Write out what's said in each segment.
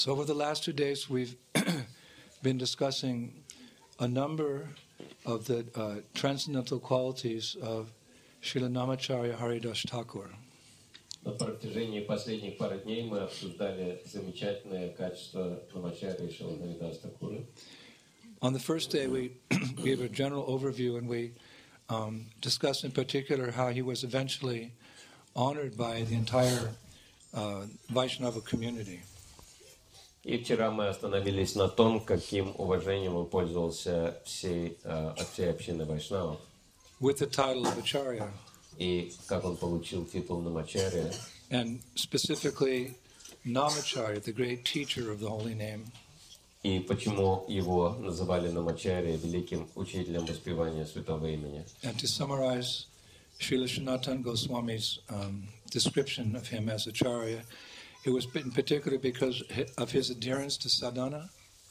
So over the last 2 days, we've been discussing a number of the transcendental qualities of Srila Namacharya Haridas Thakur. На протяжении последних пары дней мы обсуждали замечательные качества Намачарьи Шрила Харидас Thakura. On the first day, we gave a general overview, and we discussed in particular how he was eventually honored by the entire Vaishnava community. И вчера мы остановились на том, каким уважением он пользовался от всей общины Вайшнавов. With the title of Acharya. И как он получил титул Намачарья. And specifically, Namacharya, the great teacher of the holy name. И почему его называли Намачарья, великим учителем воспевания святого имени. And to summarize Srila Sanatana Goswami's description of him as Acharya, it was in particular because of his adherence to sadhana.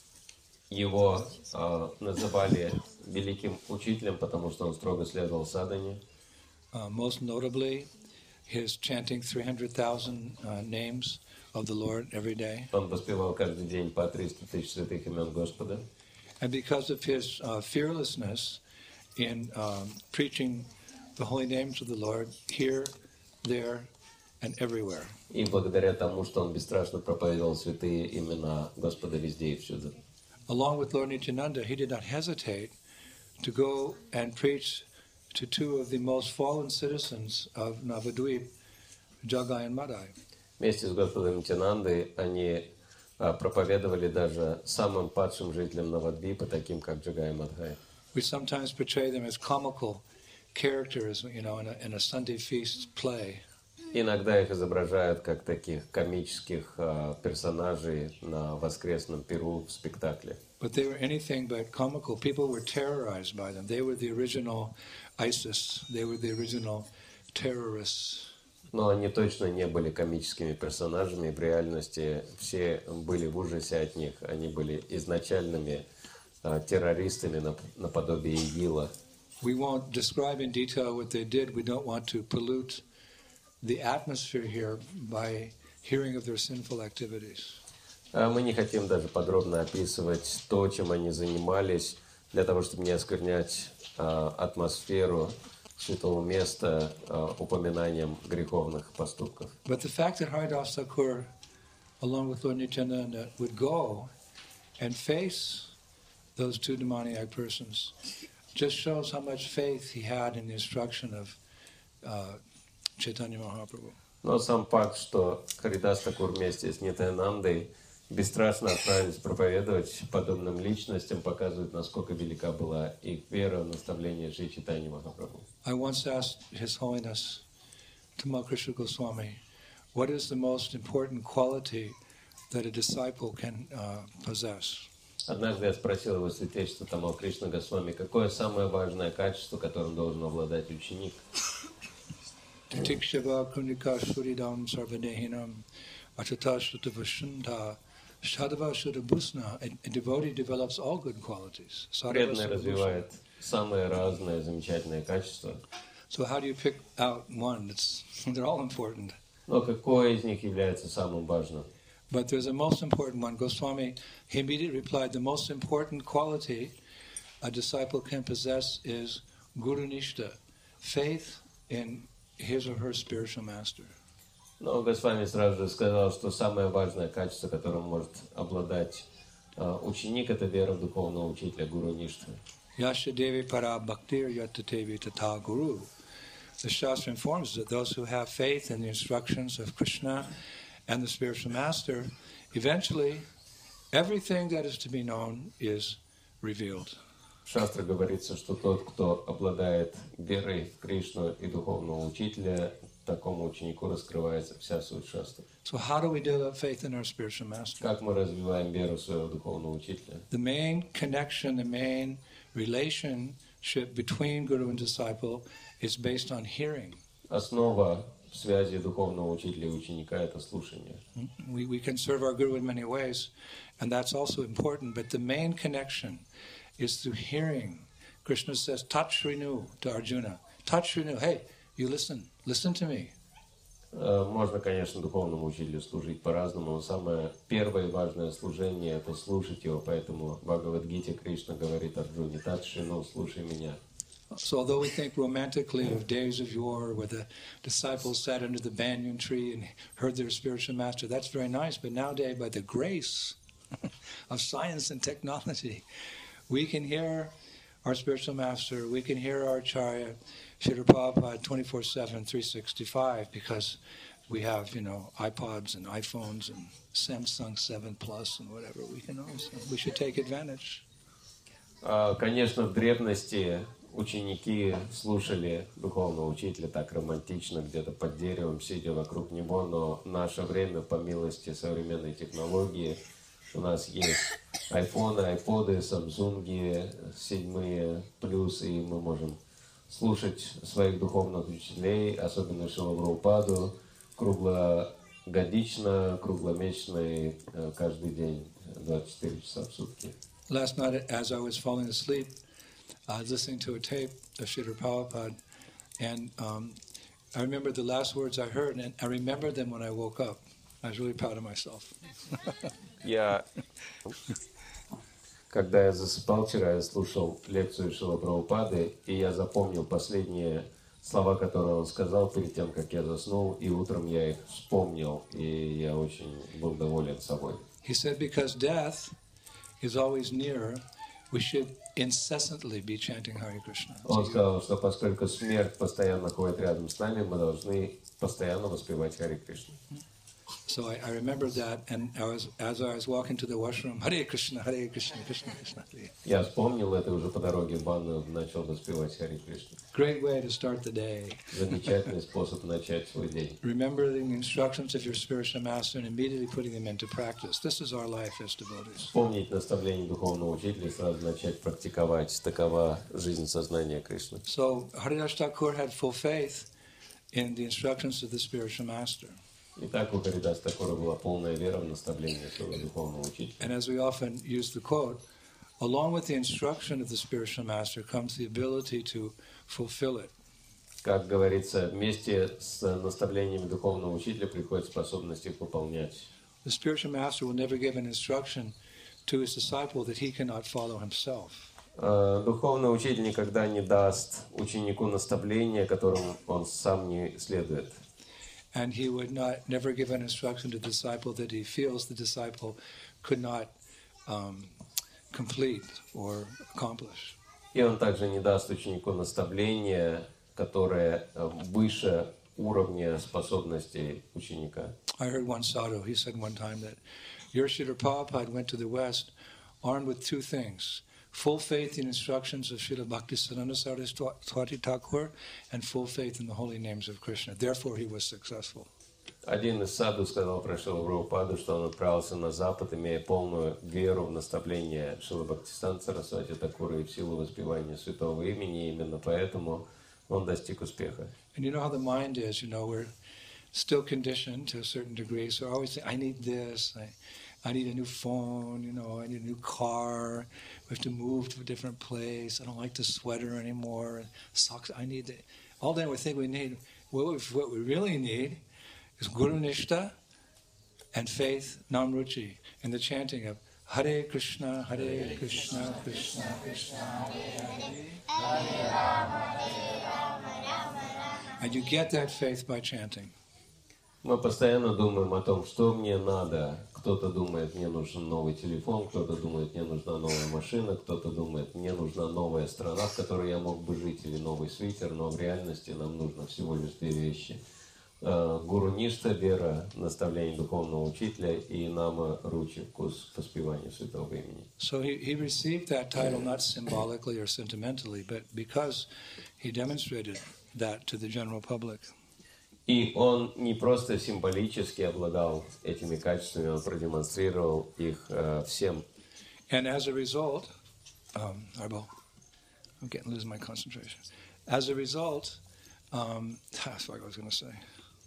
Его называли великим учителем, потому что он строго следовал садхане. Most notably, his chanting 300,000 names of the Lord every day. Он воспевал каждый день по 300 тысяч святых имен Господа. And because of his fearlessness in preaching the holy names of the Lord here, there, and everywhere. И благодаря тому, что он бесстрашно проповедовал святые имена Господа везде и всюду. Along with Lord Nityananda, he did not hesitate to go and preach to two of the most fallen citizens of Navadvip, Jagai and Madai. Вместе с Господом Нитянандой они проповедовали даже самым падшим жителям Навадвипа, таким как Джагай и Мадхай. We sometimes portray them as comical characters, in a Sunday feast play. Иногда их изображают как таких комических персонажей на воскресном пиру в спектакле. But they were anything but comical. People were terrorized by them. They were the original ISIS. They were the original terrorists. Но они точно не были комическими персонажами. В реальности все были в ужасе от них. Они были изначальными террористами наподобие ИГИЛа. We won't describe in detail what they did. We don't want to pollute the atmosphere here by hearing of their sinful activities. Мы не хотим даже подробно описывать то, чем они занимались, для того, чтобы не осквернять атмосферу святого места упоминанием греховных поступков. But the fact that Haridas Thakur, along with Lord Nityananda, would go and face those two demoniac persons just shows how much faith he had in the instruction of Chaitanya Mahaprabhu. Но сам факт, что Харидас Thakura вместе с Нитянандой бесстрашно отправились проповедовать подобным личностям, показывает, насколько велика была их вера в наставление Шри Чайтаньи Махапрабху. I once asked His Holiness Tamal Krishna Goswami, what is the most important quality that a disciple can possess? Однажды я спросил его святейшество Тамал Кришна Госвами, какое самое важное качество, которым должен обладать ученик? Tikshava Kunika Suridam Sarvadehinam Atata Shuddhavashunda Shadava Shuddhabhusna. A devotee develops all good qualities. Преданный развивает самые разные замечательные качества. So how do you pick out one? They're all important. Но какое из них является самым важным? But there's a most important one. Goswami, he immediately replied, the most important quality a disciple can possess is Guru Nishta, faith in his or her spiritual master. Но Госвами сразу же сказал, что самое важное качество, которым может обладать ученик, это вера в духовного учителя, Гуру Ништа. Yasha Devi para bhaktir yatatevi tata guru. The Shastra informs us that those who have faith in the instructions of Krishna and the spiritual master, eventually everything that is to be known is revealed. В Шастре говорится, что тот, кто обладает верой в Кришну и духовного учителя, такому ученику раскрывается вся суть Шастры. So how do we develop faith in our spiritual master? Как мы развиваем веру в своего духовного учителя? The main connection, the main relationship between guru and disciple is based on hearing. Основа связи духовного учителя и ученика – это слушание. We can serve our guru in many ways, and that's also important, but the main connection is through hearing. Krishna says, Tat Shrinu to Arjuna. Tat Shrinu, hey, you listen to me. Можно, конечно, духовному учителю служить по-разному, но самое первое и важное служение – это слушать его. Поэтому в Бхагавад-гите Кришна говорит Арджуне: «Татшину, слушай меня». So although we think romantically of days of yore where the disciples sat under the banyan tree and heard their spiritual master, that's very nice. But nowadays, by the grace of science and technology, we can hear our spiritual master, we can hear our Acharya, Srila Prabhupada 24/7, 365, because we have, iPods and iPhones and Samsung 7 Plus and whatever. We should take advantage. Конечно, в древности ученики слушали духовного учителя так романтично, где-то под деревом, сидя вокруг него, но в наше время, по милости современной технологии, у нас есть айфоны, айподы, самсунги, 7 плюс, и мы можем слушать своих духовных учителей, особенно Шрилу Прабхупаду, круглогодично, кругломесячно и каждый день, 24 часа в сутки. Last night, as I was falling asleep, I was listening to a tape of Srila Prabhupada, and I remember the last words I heard, and I remembered them when I woke up. I was really proud of myself. Когда я засыпал вчера, я слушал лекцию Шрилы Прабхупады, и я запомнил последние слова, которые он сказал перед тем, как я заснул, и утром я их вспомнил, и я очень был доволен собой. He said, because death is always near, we should incessantly be chanting Hare Krishna. Он сказал, что поскольку смерть постоянно ходит рядом с нами, мы должны постоянно воспевать Харе Кришну. So I remembered that, and as I was walking to the washroom, Hare Krishna, Krishna, Krishna. Я вспомнил это уже по дороге в ванную, начал воспевать Харе Кришну. Great way to start the day. Замечательный способ начать свой день. Remembering the instructions of your spiritual master and immediately putting them into practice. This is our life as devotees. Вспомнить наставление духовного учителя и сразу начать практиковать. Такова жизнь сознания Кришны. So Haridas Thakur had full faith in the instructions of the spiritual master. Итак, у Харидас Такура была полная вера в наставление своего духовного учителя. And as we often use the quote, along with the instruction of the spiritual master comes the ability to fulfill it. Как говорится, вместе с наставлениями духовного учителя приходит способность их выполнять. The spiritual master will never give an instruction to his disciple that he cannot follow himself. Духовный учитель никогда не даст ученику наставления, которым он сам не следует. And he would never give an instruction to the disciple that he feels the disciple could not complete or accomplish. И он также не даст ученику наставления, которое выше уровня способностей ученика. I heard one sadhu, he said one time that your Srila Prabhupada went to the West armed with two things: full faith in instructions of Srila Bhaktisiddhanta Saraswati Thakur and full faith in the holy names of Krishna. Therefore, he was successful. Один из саду сказал про Шрилу Прабхупаду, что он отправился на Запад, имея полную веру в наставление Шрилы Бхактисиданта Сарасвати Тхакура и в силу воспевания святого имени, и именно поэтому он достиг успеха. And you know how the mind is, we're still conditioned to a certain degree, so I always think, I need this, I need a new phone, I need a new car, we have to move to a different place, I don't like the sweater anymore, socks, I need it. All day we think we need, what we really need is Guru Nishta and faith, Namruchi, and the chanting of Hare Krishna, Krishna Krishna, Hare Rama, and you get that faith by chanting. Мы постоянно думаем о том, что мне надо. Кто-то думает, мне нужен новый телефон, кто-то думает, мне нужна новая машина, кто-то думает, мне нужна новая страна, в которой я мог бы жить, или новый свитер, но в реальности нам нужно всего лишь две вещи. Гуру Ништа, вера, наставление духовного учителя и нама ручи, вкус воспевания святого имени. So he received that title not symbolically or sentimentally, but because he demonstrated that to the general public. И он не просто символически обладал этими качествами, он продемонстрировал их всем. And as a result, I'm losing my concentration. As a result, that's what I was going to say.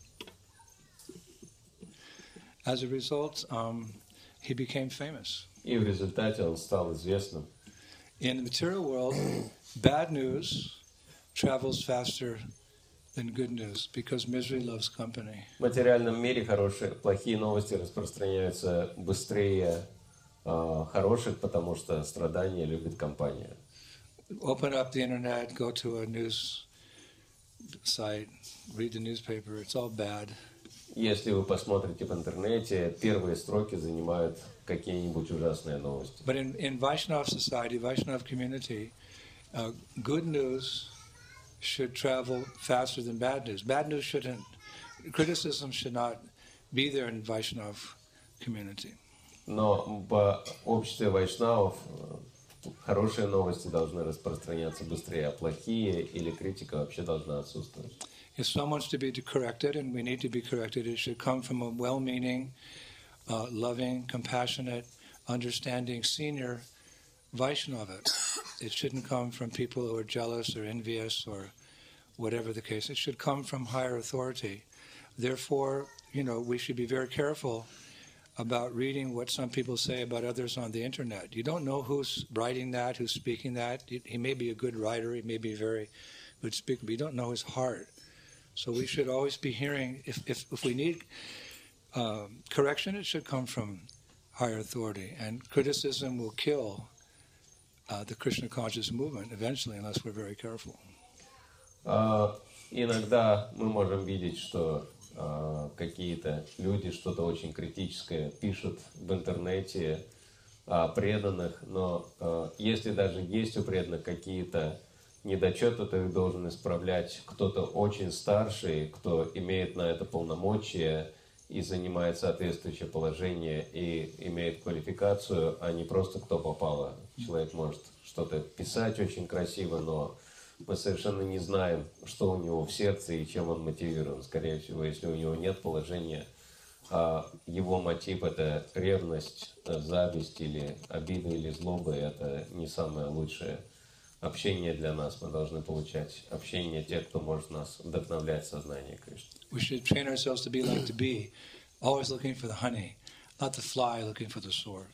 As a result, he became famous. И в результате он стал известным. In the material world, bad news travels faster than good news, because misery loves company. В материальном мире плохие новости распространяются быстрее хороших, потому что страдания любит компания. Open up the internet, go to a news site, read the newspaper, it's all bad. Если вы посмотрите в интернете, первые строки занимают какие-нибудь ужасные новости. But in Vaishnava society, Vaishnava community, good news should travel faster than bad news. Bad news shouldn't, criticism should not be there in Vaishnava community. Но в обществе вайшнавов хорошие новости должны распространяться быстрее, а плохие или критика вообще должна отсутствовать. If someone's to be corrected, and we need to be corrected, it should come from a well-meaning, loving, compassionate, understanding senior Vaishnava. It shouldn't come from people who are jealous or envious or whatever the case. It should come from higher authority. Therefore, we should be very careful about reading what some people say about others on the internet. You don't know who's writing that, who's speaking that. He may be a good writer, he may be a very good speaker, but you don't know his heart. So we should always be hearing, if we need correction, it should come from higher authority. And criticism will kill the Krishna conscious movement eventually, unless we're very careful. Иногда мы можем видеть, что какие-то люди что-то очень критическое пишут в интернете о преданных, но если даже есть у преданных какие-то недочеты, то их должен исправлять кто-то очень старший, кто имеет на это полномочия и занимает соответствующее положение и имеет квалификацию, а не просто кто попало. Человек может что-то писать очень красиво, но мы совершенно не знаем, что у него в сердце и чем он мотивирован. Скорее всего, если у него нет положения, а его мотив – это ревность, зависть или обида или злоба, это не самое лучшее общение для нас. Мы должны получать общение тех, кто может нас вдохновлять в сознание Кришны. We should train ourselves to be like the bee, always looking for the honey, not the fly looking for the sword.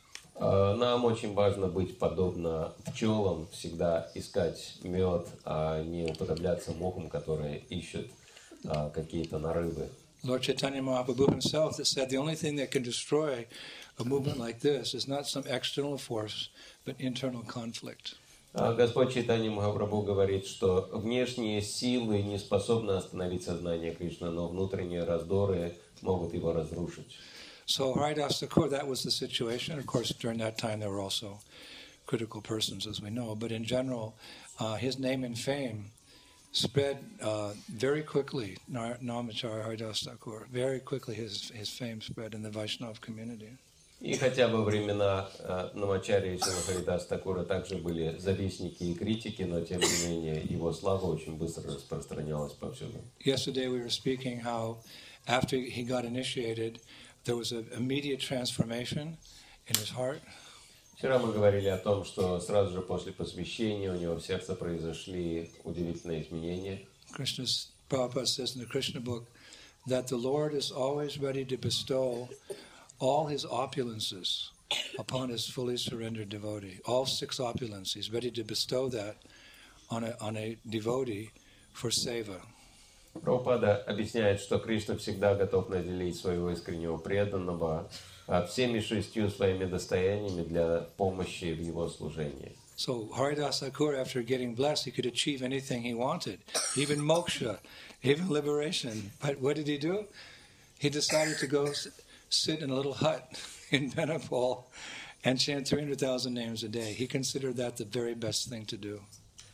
Нам очень важно быть подобно пчелам, всегда искать мед, а не уподобляться мухам, которые ищут какие-то нарывы. Lord Chaitanya Mahaprabhu himself said the only thing that can destroy a movement like this is not some external force, but internal conflict. Господь Чайтанья Махапрабху говорит, что внешние силы не способны остановить сознание Кришны, но внутренние раздоры могут его разрушить. So Haridas Thakur, that was the situation. Of course, during that time there were also critical persons, as we know. But in general, his name and fame spread very quickly. Namacharya Haridas Thakur, very quickly his fame spread in the Vaishnava community. И хотя во времена Намачарьи Шрила Харидаса Такура также были завистники и критики, но тем не менее его слава очень быстро распространялась повсюду. Yesterday we were speaking how after he got initiated, there was an immediate transformation in his heart. Вчера мы говорили о том, что сразу же после посвящения у него в сердце произошли удивительные изменения. Prabhupada says in the Krishna book that the Lord is always ready to bestow all his opulences upon his fully surrendered devotee. All 6 opulences, he's ready to bestow that on a devotee for seva. Прабхупада объясняет, что Кришна всегда готов наделить своего искреннего преданного всеми 6 своими достояниями для помощи в его служении. So Haridas Thakur, after getting blessed, he could achieve anything he wanted, even moksha, even liberation. But what did he do? He decided to go sit in a little hut in Benapole and chant 300,000 names a day. He considered that the very best thing to do.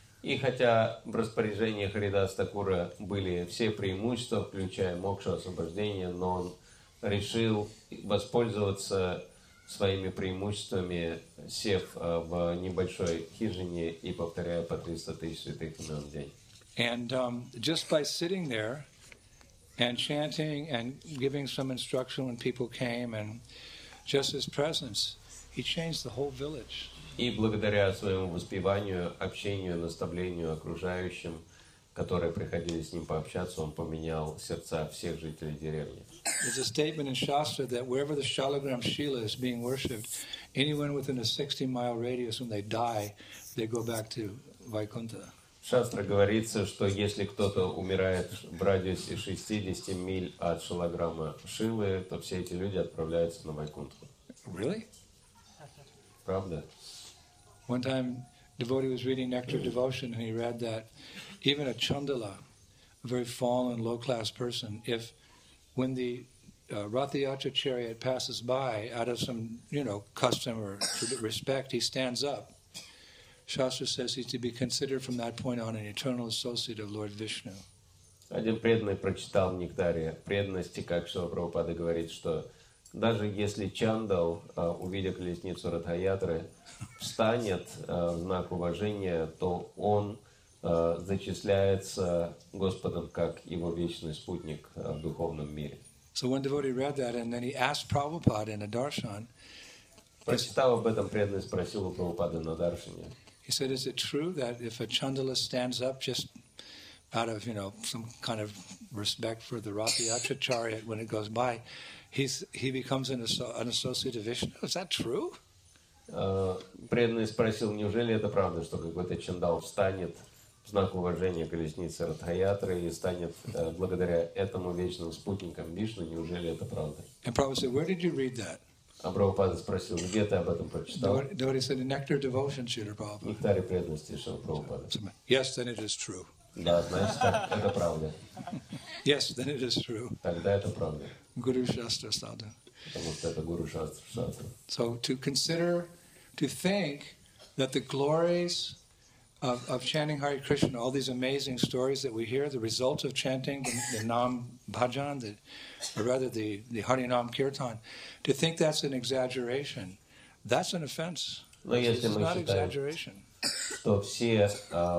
И хотя в распоряжении Харидаса Такура были все преимущества, включая мокшу, освобождение, но он решил воспользоваться своими преимуществами, сев в небольшой хижине и повторяя по 300 тысяч святых имен в день. And just by sitting there and chanting and giving some instruction when people came, and just his presence, he changed the whole village. И благодаря своему воспеванию, общению, наставлению окружающим, которые приходили с ним пообщаться, он поменял сердца всех жителей деревни. There's a statement in Shastra that wherever the Shalagram Shila is being worshipped, anyone within a 60-mile radius, when they die, they go back to Vaikuntha. В В Шастре говорится, что если кто-то умирает в радиусе 60 миль от шалаграма Шилы, то все эти люди отправляются на Вайкунтху. Really? Правда? One time, devotee was reading Nectar Devotion, and he read that even a chandala, a very fallen, low-class person, if when the Rathayatra chariot passes by, out of some, custom or respect, he stands up. Shastra says he's to be considered from that point on an eternal associate of Lord Vishnu. Один преданный прочитал в Нектаре преданности, как Шрила Прабхупада говорит, что даже если Чандал, увидя колесницу Радхаятры, встанет в знак уважения, то он зачисляется Господом как его вечный спутник в духовном мире. So one devotee read that, and then he asked Prabhupada in a darshan. Прочитав об этом, преданный спросил у Прабхупады на даршине. He said, is it true that if a chandala stands up just out of, some kind of respect for the Rathayatra chariot when it goes by, he becomes an associate of Vishnu? Is that true? Преданный спросил, неужели это правда, что какой-то чандал встанет в знак уважения колесницы Радхаятры и станет благодаря этому вечным спутником Вишну? Неужели это правда? And Prabhupada said, where did you read that? А Прабхупада спросил, где ты об этом прочитал? Devotee said, in Nectar Devotion, Srila Prabhupada. В Нектаре преданности Шрила Прабхупады. Yes, then it is true. Да, значит, это правда. Yes, then it is true. Тогда это правда. Guru Shastra Sadhu. Потому что это Гуру Шастра. So to think that the glories of chanting Hare Krishna, all these amazing stories that we hear, the result of chanting the Nam Bhajan, or rather the Hari Nam Kirtan, to think that's an exaggeration, that's an offense. It's not exaggeration. Что все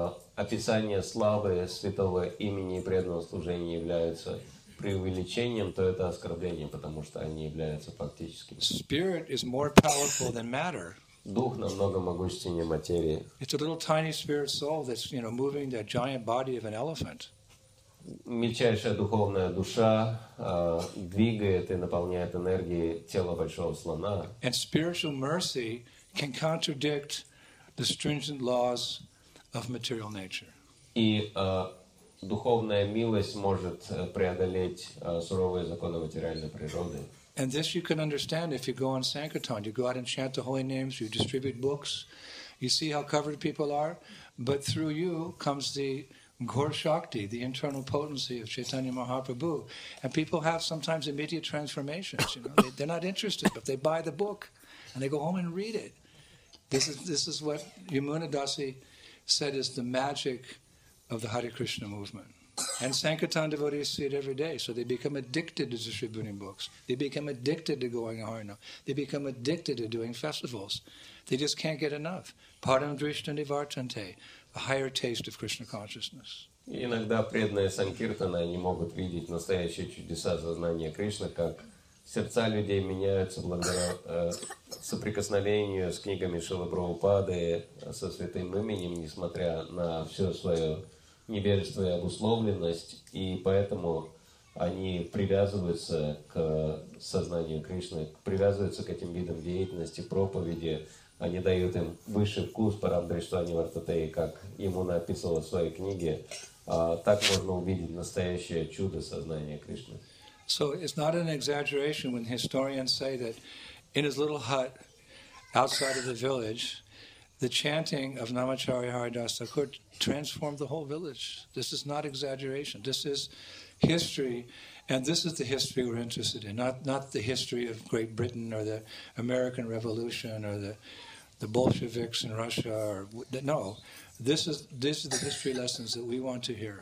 описания славы святого имени и преданного служения являются преувеличением, то это оскорбление, потому что они являются фактическими. Spirit is more powerful than matter. Дух намного могущественнее материи. It's a little tiny spirit soul that's, moving the giant body of an elephant. Мельчайшая духовная душа двигает и наполняет энергией тело большого слона. And spiritual mercy can contradict the stringent laws of material nature. И духовная милость может преодолеть суровые законы материальной природы. And this you can understand if you go on Sankirtan. You go out and chant the holy names, you distribute books, you see how covered people are, but through you comes the Gaur Shakti, the internal potency of Chaitanya Mahaprabhu. And people have sometimes immediate transformations. They're not interested, but they buy the book and they go home and read it. This is what Yamuna Dasi said is the magic of the Hare Krishna movement. And Sankirtan devotees see it every day, so they become addicted to distributing books. They become addicted to going Harna. They become addicted to doing festivals. They just can't get enough. Param Drishta Nivartante, a higher taste of Krishna consciousness. И иногда преданные Санкиртана, они могут видеть настоящие чудеса сознания Кришны, как сердца людей меняются благодаря соприкосновению с книгами Шрилы Прабхупады, со святым именем, несмотря на все свое невежество и обусловленность, и поэтому они привязываются к сознанию Кришны, привязываются к этим видам деятельности, проповеди, они дают им высший вкус Парамдриштвани Вартатеи, как ему написано в своей книге. Так можно увидеть настоящее чудо сознания Кришны. So it's not an exaggeration when historians say that in his little hut outside of the village, the chanting of Namacharya Haridas Thakur transformed the whole village. This is not exaggeration. This is history, and this is the history we're interested in, not the history of Great Britain or the American Revolution or the Bolsheviks in Russia. No, this is the history lessons that we want to hear,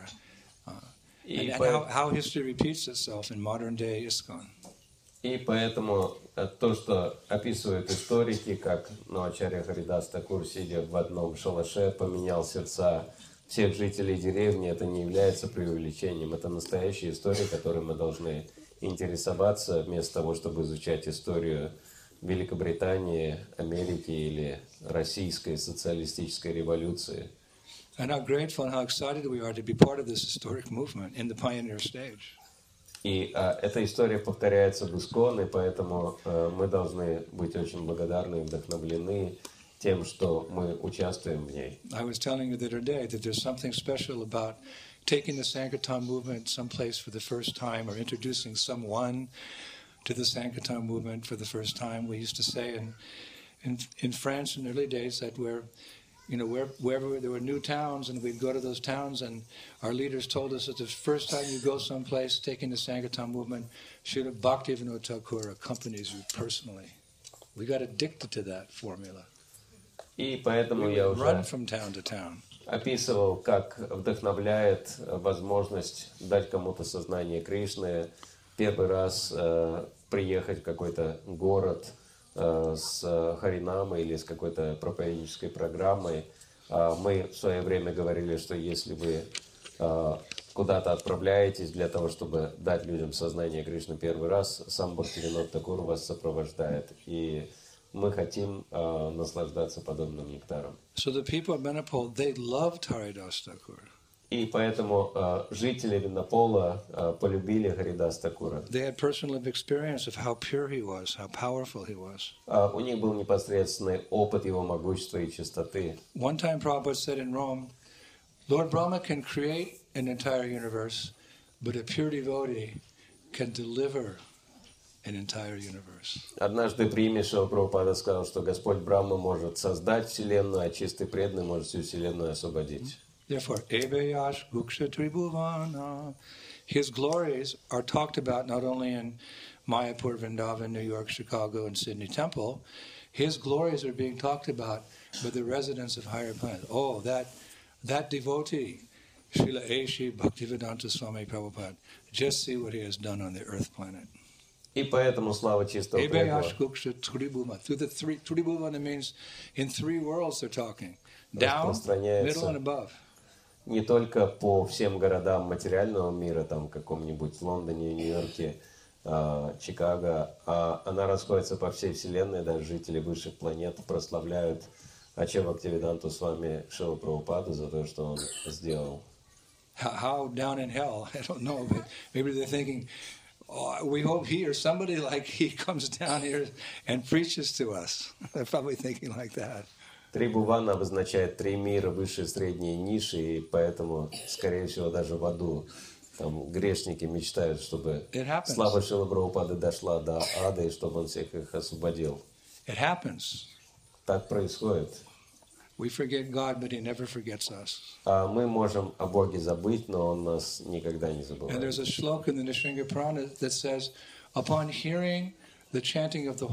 and how history repeats itself in modern day ISKCON. И поэтому то, что описывают историки, как Намачарья Харидас Такур, сидя в одном шалаше, поменял сердца всех жителей деревни, это не является преувеличением. Это настоящая история, которой мы должны интересоваться, вместо того, чтобы изучать историю Великобритании, Америки или российской социалистической революции. And how grateful and how excited we are to be part of this historic movement in the pioneer stage. И эта история повторяется в ИСККОН, и поэтому мы должны быть очень благодарны и вдохновлены тем, что мы участвуем в ней. I was telling you the other day that there's something special about taking the Sankirtan movement someplace for the first time or introducing someone to the Sankirtan movement for the first time. We used to say in France in the early days that wherever there were new towns, and we'd go to those towns, and our leaders told us that the first time you go someplace taking the Sankirtan movement, Srila Bhaktivinoda Thakur accompanies you personally. We got addicted to that formula. И поэтому We я would run уже from town to town. описывал, как вдохновляет возможность дать кому-то сознание Кришны, первый раз приехать в какой-то город с харинамой или с какой-то проповеднической программой. Мы в свое время говорили, что если вы куда-то отправляетесь для того, чтобы дать людям сознание Кришны первый раз, сам Бхактивинода Тхакур вас сопровождает. И мы хотим наслаждаться подобным нектаром. So the people of Benapole, they loved Haridas Thakur. И поэтому жители Виннопола полюбили Харидас Такура. They had personal experience of how pure he was, how powerful he was. У них был непосредственный опыт его могущества и чистоты. One time Prabhupada said in Rome, Lord Brahma can create an entire universe, but a pure devotee can deliver an entire universe. Однажды при имя Шрила Прабхупада сказал, что Господь Брахма может создать Вселенную, а чистый преданный может всю Вселенную освободить. Therefore, Evayash Guksha Tribhuvana, his glories are talked about not only in Mayapur, Vrindavan, New York, Chicago, and Sydney Temple. His glories are being talked about by the residents of higher planets. Oh, that devotee, Srila Aishi Bhaktivedanta Swami Prabhupada, just see what he has done on the earth planet. И поэтому слава чистого преданного. Evayash Guksha Tribhuvana. Through the three, Tribhuvana means in three worlds they're talking. Down, middle, and above. Не только по всем городам материального мира, там каком-нибудь Лондоне, Нью-Йорке, Чикаго, а она расходится по всей Вселенной, даже жители высших планет прославляют Аче Бхактивиданту Свами Шрилу Прабхупаду за то, что он сделал. How down in hell? I don't know, but maybe they're thinking, oh, we hope he or somebody like he comes down here and preaches to us. They're probably thinking like that. Трибувана обозначает три мира, высшие, средние, ниши, и поэтому, скорее всего, даже в аду там грешники мечтают, чтобы слава Шрилы Прабхупады дошла до ада, и чтобы он всех их освободил. It happens. Так происходит. We forget God, but He never forgets us. Мы можем о Боге забыть, но Он нас никогда не забывает. And there's a shloka in the Nrsimha Purana that says, upon hearing the chanting of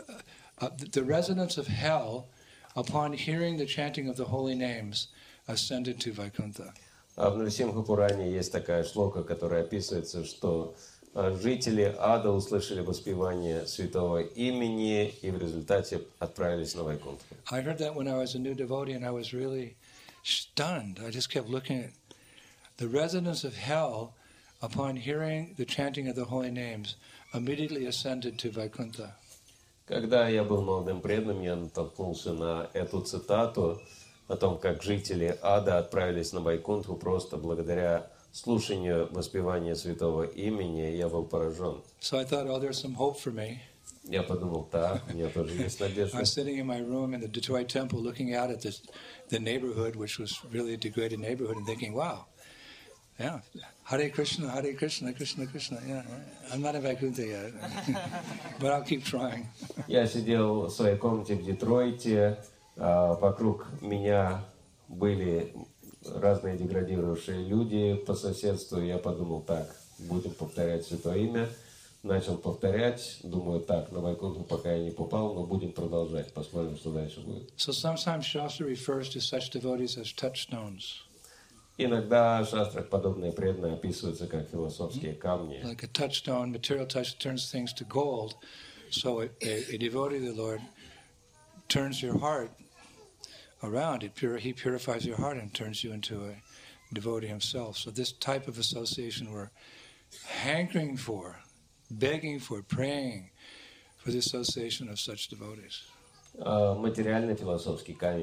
the residents of hell, upon hearing the chanting of the holy names, ascended to Vaikuntha. В Нрисимха Пуране есть такая шлока, которая описывается, что жители ада услышали воспевание святого имени и в результате отправились на Вайкунтху. I heard that when I was a new devotee, and I was really stunned. I just kept looking at the residents of hell, upon hearing the chanting of the holy names, immediately ascended to Vaikuntha. Когда я был молодым преданным, я натолкнулся на эту цитату о том, как жители ада отправились на Вайкунтху просто благодаря слушанию воспевания святого имени. Я был поражен. So I thought, oh, there's some hope for me. Я подумал, так, у меня тоже есть надежда. I was sitting in my room in the Detroit temple looking out at the neighborhood, which was really a degraded neighborhood, and thinking, wow, yeah, Hare Krishna, Krishna Krishna. Yeah, I'm not in Vaikuntha yet, but I'll keep trying. Я сидел в своей комнате в Детройте, вокруг меня были разные деградировавшие люди по соседству. Я подумал, так, будем повторять святое имя. Начал повторять, думаю, так, на Вайкунтху пока я не попал, но будем продолжать, посмотрим, что дальше будет. So sometimes Shastra refers to such devotees as touchstones. Иногда в шастрах подобные преданные описываются как философские камни. Like a touchstone, material touch turns things to gold. So a devotee of the Lord turns your heart around. He purifies your heart and turns you into a devotee himself. So this type of association we're hankering for, begging for, praying for the association of such devotees. Материальный философский камень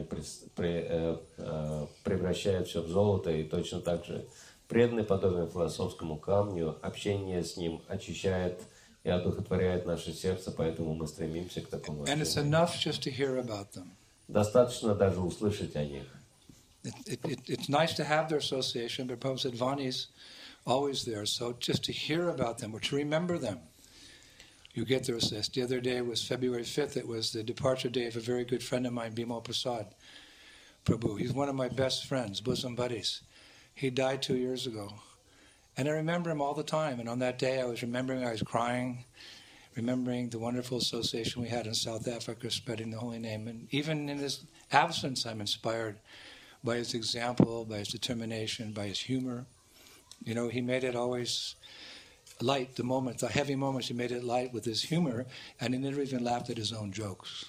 превращает все в золото, и точно так же преданный, подобен философскому камню, общение с ним очищает и одухотворяет наше сердце, поэтому мы стремимся к такому And it's общению. enough just to hear about them. Достаточно даже услышать о них. It's nice to have their association, but Prabhupada said Vani's always there. So just to hear about them or to remember them, you get their assist. The other day was February 5th. It was the departure day of a very good friend of mine, Bimal Prasad Prabhu. He's one of my best friends, bosom buddies. He died 2 years ago. And I remember him all the time. And on that day, I was crying, remembering the wonderful association we had in South Africa, spreading the holy name. And even in his absence, I'm inspired by his example, by his determination, by his humor. You know, he made it always light, the heavy moments, he made it light with his humor, and he never even laughed at his own jokes.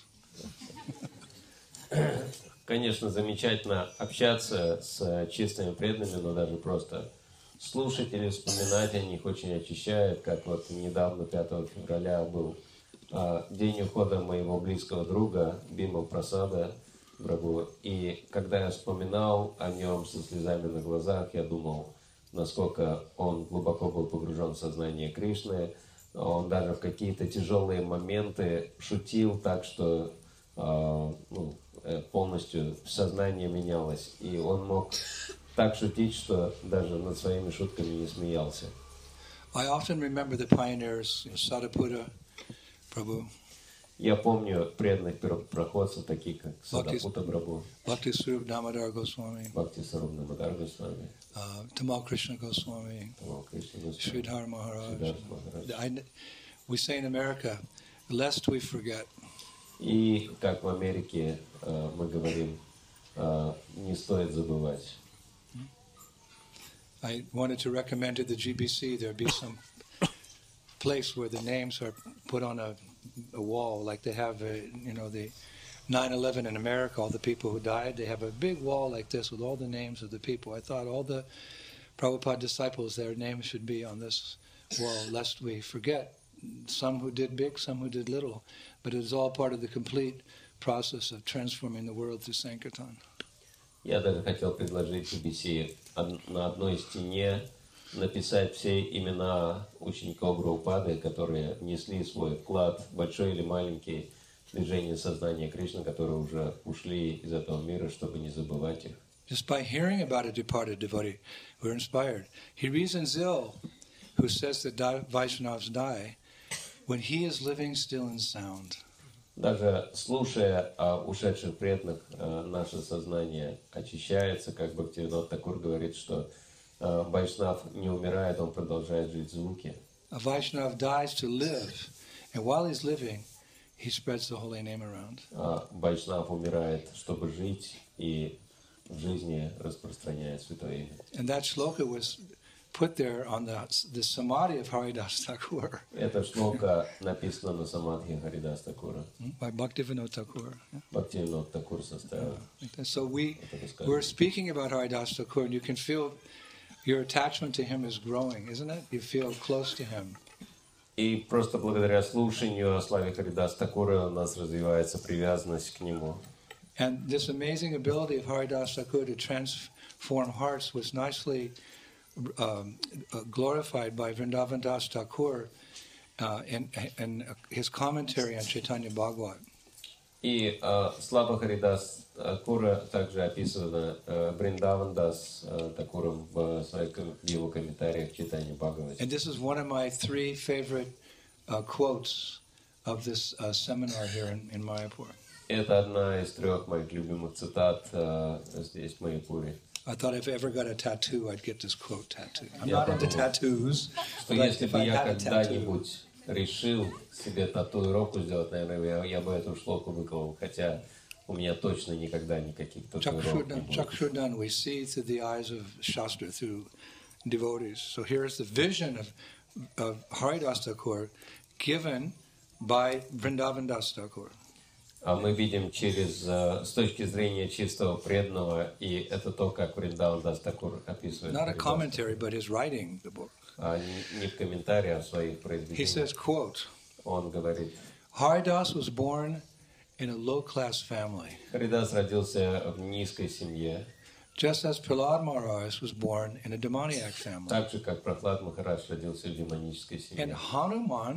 Конечно, замечательно общаться с чистыми преданными, но даже просто слушать или вспоминать о них очень очищает, как вот недавно, 5 февраля, был день ухода моего близкого друга Бима Прасада Прабху. И когда я вспоминал о нем со слезами на глазах, я думал, насколько он глубоко был погружен в сознание Кришны. Он даже в какие-то тяжелые моменты шутил так, что полностью сознание менялось. И он мог так шутить, что даже над своими шутками не смеялся. I often remember the pioneers, Sadaputta Prabhu. Я помню преданных первопроходцев, таких как Садапута Прабху, Bhakti Swarup Damodar Goswami, Бхакти Саруб Дамодар Госвами, Tamal Krishna Goswami, Sridhar Maharaj. We say in America, lest we forget. И, как в Америке мы говорим, не стоит забывать. I wanted to recommend to the GBC there be some place where the names are put on a wall, like they have, the 9/11 in America, all the people who died, they have a big wall like this with all the names of the people. I thought all the Prabhupada disciples, their names should be on this wall, lest we forget. Some who did big, some who did little, but it is all part of the complete process of transforming the world through Sankirtan. Я даже хотел предложить BBC на одной стене написать все имена учеников Прабхупады, которые внесли свой вклад, большой или маленький, в движение сознания Кришны, которые уже ушли из этого мира, чтобы не забывать их. Just by hearing about a departed devotee, we're inspired. He reasons ill, who says that Vaishnavas die, when he is living still and sound. Даже слушая о ушедших преданных, наше сознание очищается, как Бхактивинод Такур говорит, что Вайшнав не умирает, он продолжает жить в звуке. A Vaishnav dies to live, and while he's living, he spreads the holy name around. Вайшнав умирает, чтобы жить, и в жизни распространяет святое имя. And that shloka was put there on the samadhi of Haridas Thakur. Эта шлока написана на самадхи Харидас Такура. By Bhaktivinoda Thakur. Бхактивинод Такур составил. So we're speaking about Haridas Thakur, and you can feel your attachment to him is growing, isn't it? You feel close to him. И просто благодаря слушанию о славе Харидас Такура у нас развивается привязанность к нему. And this amazing ability of Haridas Thakur to transform hearts was nicely glorified by Vrindavan Das Thakur in his commentary on Chaitanya Bhagavat. И слава Харидас Такура также описана Вриндаван Дас Такуром в его комментариях к Чайтанья Бхагавате. And this is one of my 3 favorite quotes of this seminar here in Mayapur. Это одна из 3 моих любимых цитат здесь в Майяпуре. I thought if I ever got a tattoo, I'd get this quote tattooed. I'm not into tattoos, Что but если if бы I я had a tattoo, когда-нибудь решил себе татуировку сделать, наверное, я бы эту шлоку выколол, хотя у меня точно никогда никаких татуировок не будет. Chakshudan, we see through the eyes of Shastra, through devotees. So here's the vision of Haridas Thakur given by Vrindavan Das Thakur. А мы видим с точки зрения чистого преданного, и это то, как Вриндаван Дас Такур описывает. Not a commentary, but his writing the book. Не в комментарии, а в своих He произведениях. says, quote, Он говорит, Haridas was born in a low-class family, Харидас родился в низкой семье, just as Prahlad Maharaj was born in a demoniac family. так же, как Прохлад Махарадж родился в демонической And семье. Hanuman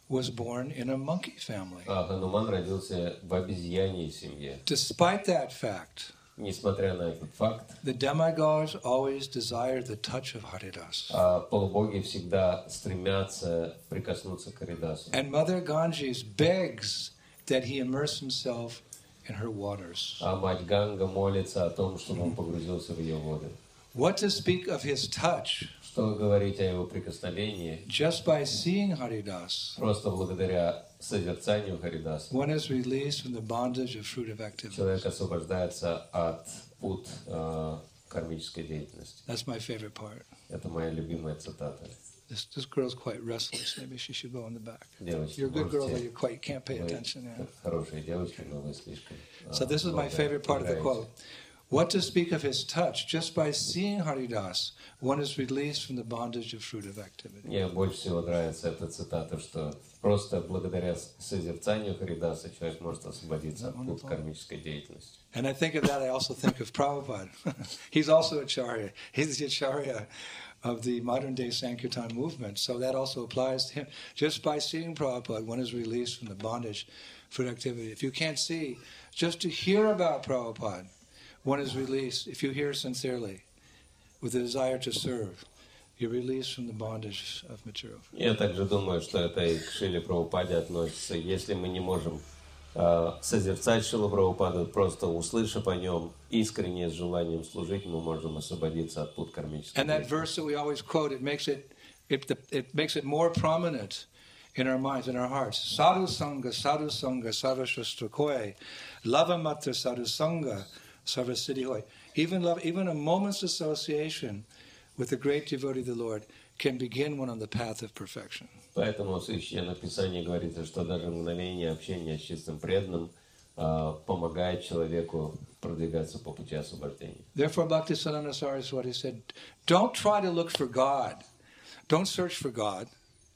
was born in a monkey family. А Хануман родился в обезьяньей семье. Despite that fact, Несмотря на этот факт, the demigods always desired the touch of Haridas. полубоги всегда стремятся прикоснуться к Харидасу. And Mother Ganges begs that he immerse himself in her waters. А мать Ганга молится о том, чтобы он погрузился в ее воды. What to speak of his touch? Что говорить о его прикосновении? Just by seeing Haridas, Просто благодаря созерцанию Харидаса one is released from the bondage of fruitive activity. человек освобождается от пут кармической деятельности. That's my favorite part. Это моя любимая цитата. This girl's quite restless. Maybe she should go in the back. Девочки, You're a good girl, but можете... you quite can't pay Вы attention. Yeah. хорошие девочки, но вы слишком... So this is my favorite part of the quote. What to speak of his touch? Just by seeing Haridas, one is released from the bondage of fruitive activity. Мне больше всего нравится эта цитата, что просто благодаря созерцанию Харидаса человек может освободиться от пут кармической деятельности. And I think of that, I also think of Prabhupada. He's also Acharya. He's the Acharya of the modern-day Sankirtan movement. So that also applies to him. Just by seeing Prabhupada, one is released from the bondage for activity. If you can't see, just to hear about Prabhupada, one is released. If you hear sincerely, with a desire to serve, you're released from the bondage of material. Я также думаю, что это и к Шиле Прабхупаде относится. Если мы не можем созерцать Шилу Прабхупаду, просто услышав о нем, искренне с желанием служить, мы можем освободиться от пут кармической And that деятельности. verse that we always quote, it makes it more prominent in our minds, in our hearts. Sadhu Sangha, Sarvashastra Koi, Lavamatra Sadhu Sangha, Sarvasiddhi Hoy. Even a moment's association with the great devotee of the Lord can begin one on the path of perfection. Поэтому в Священном Писании говорится, что даже мгновение общения с чистым преданным помогает человеку продвигаться по пути освобождения. Therefore, Bhaktisiddhanta Saraswati said, don't try to look for God. Don't search for God.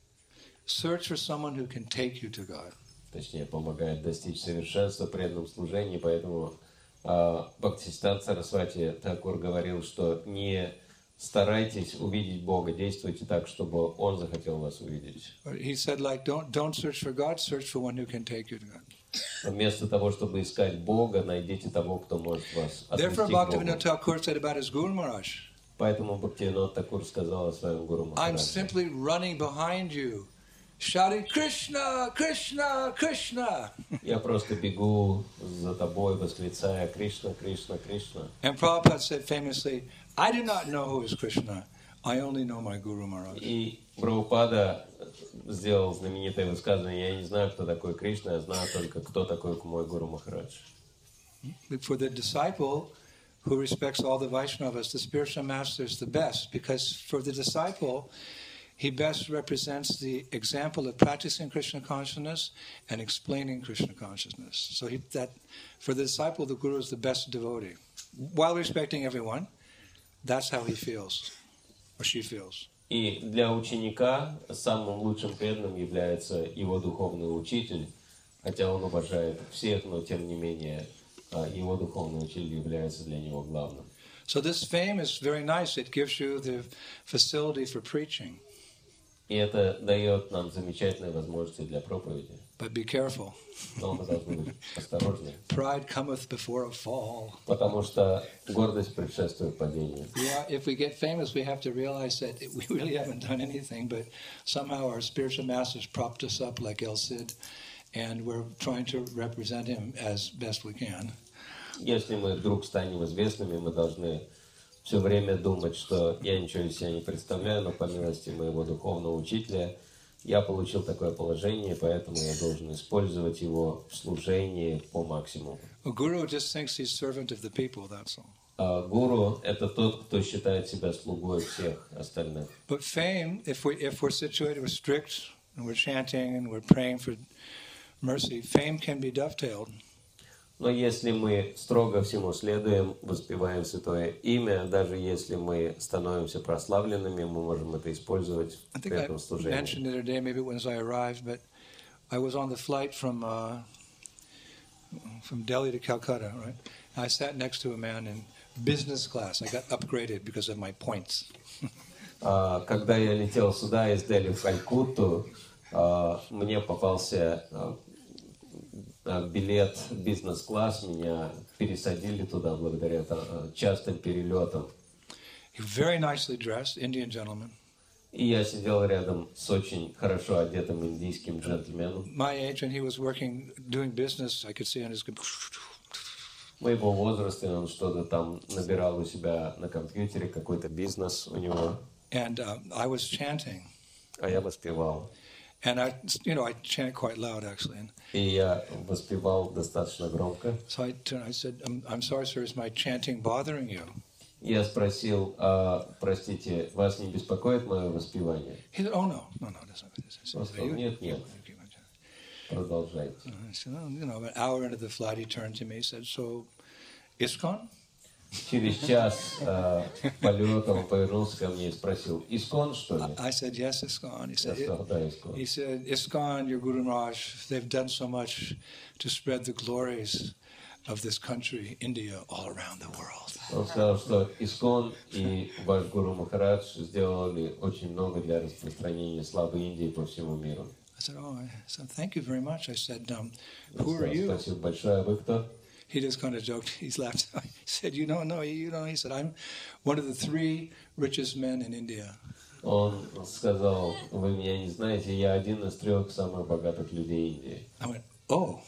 Search for someone who can take you to God. Точнее, помогает достичь совершенства в преданном служении, поэтому Бхактисиданта Сарасвати Такур говорил, что не старайтесь увидеть Бога, действуйте так, чтобы Он захотел вас увидеть. He said, like, don't search for God, search for one who can take you to God. Вместо того, чтобы искать Бога, найдите того, кто может вас отвести Therefore, к Богу. Bhaktivinoda Thakur said about his Guru Maharaj, Поэтому Бхактивинода Такур сказал о своем Гуру I'm Махараджи. simply running behind you, shouting, Krishna, Krishna, Krishna. Я просто бегу за тобой, восклицая Кришна, Кришна, Кришна. And Prabhupada said famously, I do not know who is Krishna. I only know my Guru Maharaj. И Прабхупада сделал знаменитое высказывание: я не знаю, кто такой Кришна, я знаю только, кто такой мой Гуру Махарадж. For the disciple who respects all the Vaishnavas, the spiritual master is the best, because for the disciple, he best represents the example of practicing Krishna consciousness and explaining Krishna consciousness. So for the disciple, the Guru is the best devotee. While respecting everyone, that's how he feels, or she feels. И для ученика самым лучшим преданным является его духовный учитель, хотя он уважает всех, но тем не менее его духовный учитель является для него главным. So this fame is very nice. It gives you the facility for preaching. И это дает нам замечательные возможности для проповеди. But be careful. Но мы должны быть осторожны. Pride cometh before a fall. Потому что гордость предшествует падению. Yeah, if we get famous, we have to realize that we really haven't done anything, but somehow our spiritual masters propped us up like El Cid, and we're trying to represent him as best we can. Если мы вдруг станем известными, мы должны все время думать, что я ничего из себя не представляю, но по милости моего духовного учителя я получил такое положение, поэтому я должен использовать его в служении по максимуму. A guru just thinks he's servant of the people, that's all. А гуру – это тот, кто считает себя слугой всех остальных. But fame, if we're situated, we're strict, and we're chanting, and we're praying for mercy, fame can be dovetailed. Но если мы строго всему следуем, воспеваем святое имя, даже если мы становимся прославленными, мы можем это использовать в этом служении. I mentioned the other day, maybe when I arrived, but I was on the flight from Delhi to Calcutta, right? I sat next to a man in business class. I got upgraded because of my points. Когда я летел сюда из Дели в Калькутту, Мне попался билет бизнес-класс, меня пересадили туда благодаря частым перелетам. Very nicely dressed, Indian gentleman. И я сидел рядом с очень хорошо одетым индийским джентльменом. My age, and he was working, doing business. I could see on his. Моего возраста, он что-то там набирал у себя на компьютере, какой-то бизнес у него. And I was chanting. А я воспевал. And I chant quite loud actually. И я воспевал достаточно громко. So I said, I'm sorry, sir, is my chanting bothering you? Я спросил, простите, вас не беспокоит мое воспевание? He said, oh, no, that's not what Он сказал, нет, продолжайте. I said, an hour into the flight, he turned to me and said, so, ISKCON? Через час полета он повернулся ко мне и спросил, ISKCON, что ли? I said, yes, ISKCON. Я сказал, да, ISKCON. He said, ISKCON, your Guru Maharaj, they've done so much to spread the glories of this country, India, all around the world. Он сказал, что ISKCON и ваш Гуру Махарадж сделали очень много для распространения славы Индии по всему миру. I said, thank you very much. I said, who are you? Спасибо большое. А вы кто? He just kind of joked. He laughed. He said, you don't know. He said, I'm one of the 3 richest men in India. Он сказал, вы меня не знаете, я один из 3 самых богатых людей Индии. I went, oh.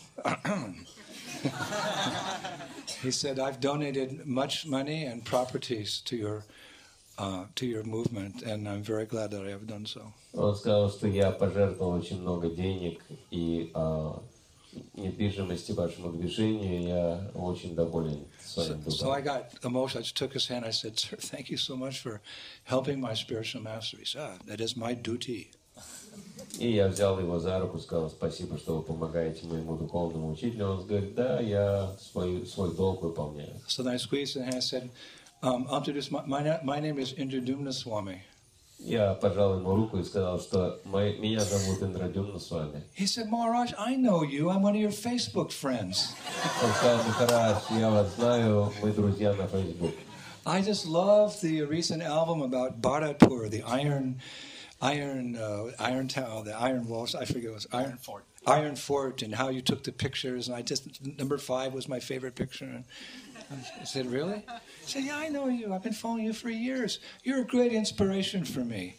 He said, I've donated much money and properties to your movement, and I'm very glad that I have done so. Он сказал, что я пожертвовал очень много денег и недвижимости вашему движению. Я очень доволен своим духом. So I got emotional. I took his hand. I said, sir, thank you so much for helping my spiritual master. He said, that is my duty. И я взял его за руку, сказал, спасибо, что вы помогаете моему духовному учителю. Он говорит, да, я свой долг выполняю. So then I squeezed his hand and said, my name is Indradumna Swami. Я пожал ему руку и сказал, что меня зовут Индрадюмна Свами. He said, Maharaj, I know you. I'm one of your Facebook friends. Он сказал, Махарадж, я вас знаю, мы друзья на Facebook. I just love the recent album about Bharatpur, the iron town, the iron walls. I forget it was Iron Fort, and how you took the pictures. And number 5 was my favorite picture. And I said, really? He said, yeah, I know you. I've been following you for years. You're a great inspiration for me.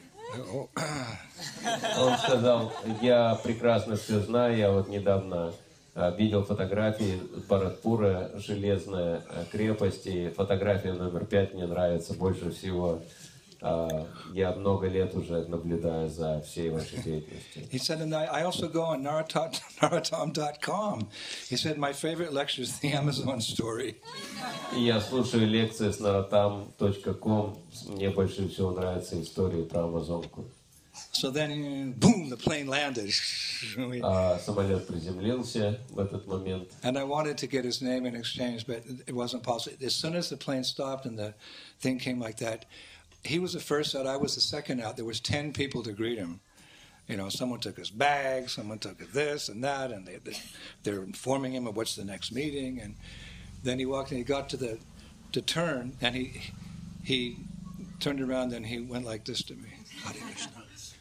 Он сказал, я прекрасно все знаю, я вот недавно видел фотографии Бхаратпура, железная крепость, и фотография номер 5 мне нравится больше всего. Я много лет уже наблюдаю за всей вашей деятельностью. He said, and I also go on Narottam.com. He said, my favorite lecture is the Amazon story. И я слушаю лекции с narottam.com. Мне больше всего нравятся истории про Амазонку. So then, boom, the plane landed. Самолет приземлился в этот момент. And I wanted to get his name in exchange, but it wasn't possible. As soon as the plane stopped and the thing came like that, he was the first out, I was the second out. There was 10 people to greet him. Someone took his bag, someone took this and that, and they're informing him of what's the next meeting. And then he walked and he got to turn, and he turned around and he went like this to me. Hare Krishna.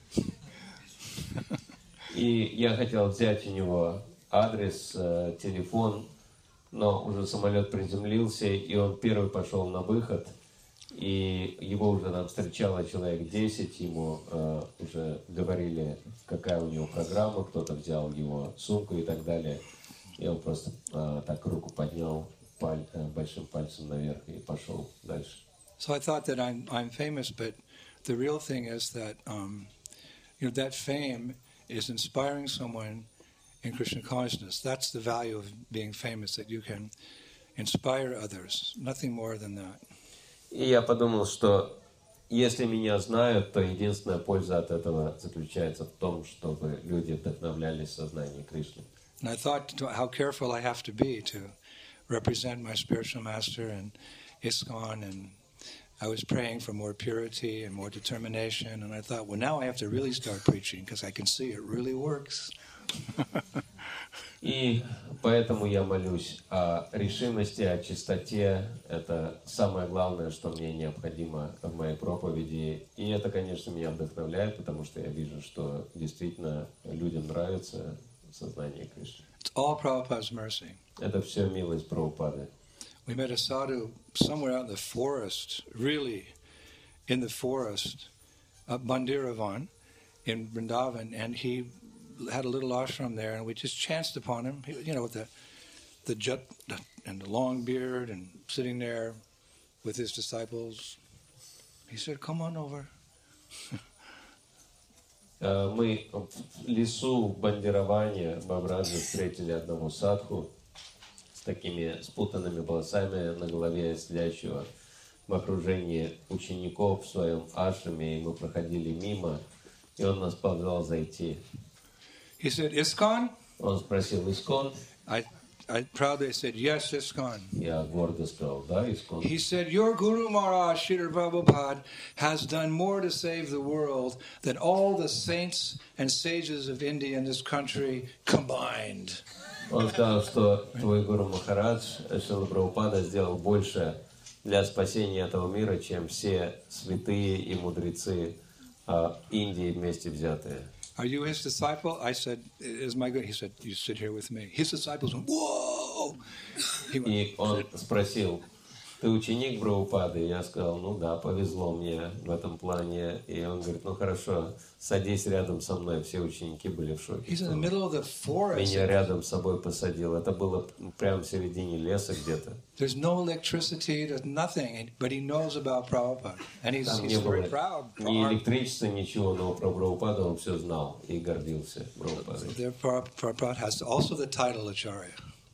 И я хотел взять у него адрес, телефон, но уже самолет приземлился, и он первый пошел на выход. И его уже там встречало человек 10, ему уже говорили, какая у него программа, кто-то взял его сумку и так далее. И он просто так руку поднял большим пальцем наверх и пошел дальше. So I thought that I'm famous, but the real thing is that that fame is inspiring someone in Krishna consciousness. That's the value of being famous, that you can inspire others, nothing more than that. И я подумал, что если меня знают, то единственная польза от этого заключается в том, чтобы люди вдохновлялись сознанием Кришны. And I thought how careful I have to be to represent my spiritual master and ISKCON, and I was praying for more purity and more determination, and I thought, well, now I have to really start preaching because I can see it really works. И поэтому я молюсь о решимости, о чистоте. Это самое главное, что мне необходимо в моей проповеди. И это, конечно, меня вдохновляет, потому что я вижу, что действительно людям нравится сознание Кришны. It's all Prabhupada's mercy. Это все милость Прабхупады. We met a sadhu somewhere out in the forest, really in the forest, Bandiravan in Vrindavan, and he had a little ashram there, and we just chanced upon him, with the jut and the long beard and sitting there with his disciples. He said, "Come on over." Мы в лесу Бандирования в Бабраджи встретили одного садху с такими спутанными волосами на голове, сидящего в окружении учеников в своем ашраме, и мы проходили мимо, и он нас позвал зайти. He said, "ISKCON?" Он спросил: «Искон?» I proudly said, "Yes, ISKCON." Я гордо сказал: «Да, Искон». He said, "Your Guru Maharaj, Srila Prabhupada, has done more to save the world than all the saints and sages of India and this country combined." Он сказал, что твой Гуру Махарадж, Шрила Прабхупада, сделал больше для спасения этого мира, чем все святые и мудрецы Индии вместе взятые. Are you his disciple? I said, "Is my good?" He said, "You sit here with me." His disciples went, "Whoa!" И он спросил: «Ты ученик Прабхупады?» И я сказал: «Ну да, повезло мне в этом плане». И он говорит: «Ну хорошо, садись рядом со мной». Все ученики были в шоке. He's in the middle of the forest. Меня рядом с собой посадил. Это было прямо в середине леса где-то. There's no electricity, there's nothing, but he knows about Prabhupada, and he's Там не very было proud. ни электричества, ничего, но про Прабхупаду он все знал и гордился Прабхупадой. Therefore, Prabhupada has also the title Acharya.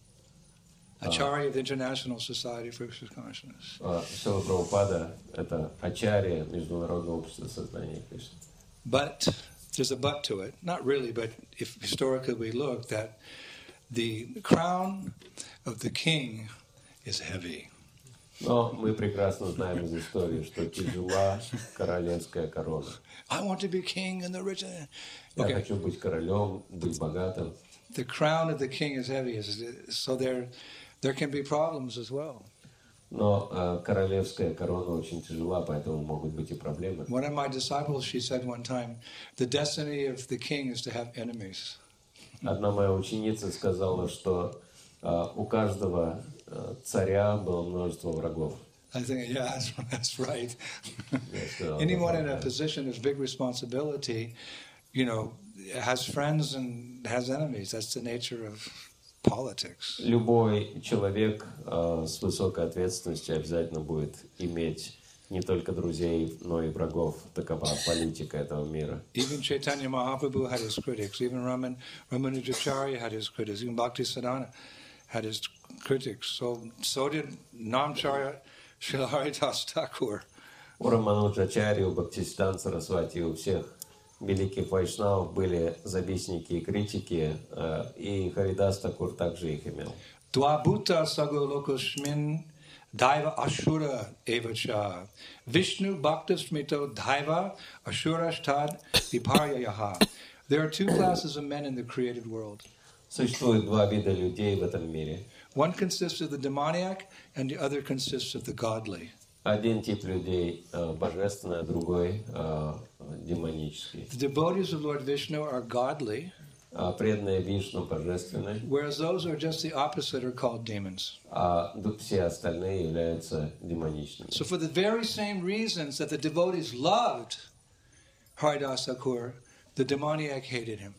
Acharya of the International Society for Krishna Consciousness. Шрила Прабхупада – это ачарья Международного общества сознания Кришны. But there's a but to it. Not really, but if historically we look, that the crown of the king is heavy. Но мы прекрасно знаем из истории, что тяжела королевская корона. I want to be king and the rich. Я Okay, хочу быть королем, быть богатым. the crown of the king is heavy, so there can be problems as well. Но королевская корона очень тяжела, поэтому могут быть и проблемы. One of my disciples, she said one time, the destiny of the king is to have enemies. Одна моя ученица сказала, что у каждого царя было множество врагов. I think, yeah, that's right. Я сказал: Anyone in a «Да». position of big responsibility, has friends and has enemies. That's the nature of politics. Любой человек с высокой ответственностью обязательно будет иметь не только друзей, но и врагов. Такова политика этого мира. Even Chaitanya Mahaprabhu had his critics. Even Ramanujacharya had his critics. Even Bhaktisiddhanta had his critics. So did Namacharya Srila Haridas Thakur. У Рамануджачарьи, у Бхактисиданта Сарасвати, у всех великих вайшнавов были завистники и критики, и Харидас Такур также их имел. Dvabhuta sagolokoshmin daiva ashura evacha. Vishnu bhakta smito daiva ashura shtad viparyayaha. There are two classes of men in the created world. Существует два вида людей в этом мире. One consists of the demoniac, and the other consists of the godly. Один тип людей божественный, а другой демонический. The devotees of Lord Vishnu are godly, Преданные Вишну божественны, whereas those who are just the opposite are called demons. а все остальные являются демоничными. So for the very same reasons that the devotees loved Haridas Thakur, the demoniac hated him.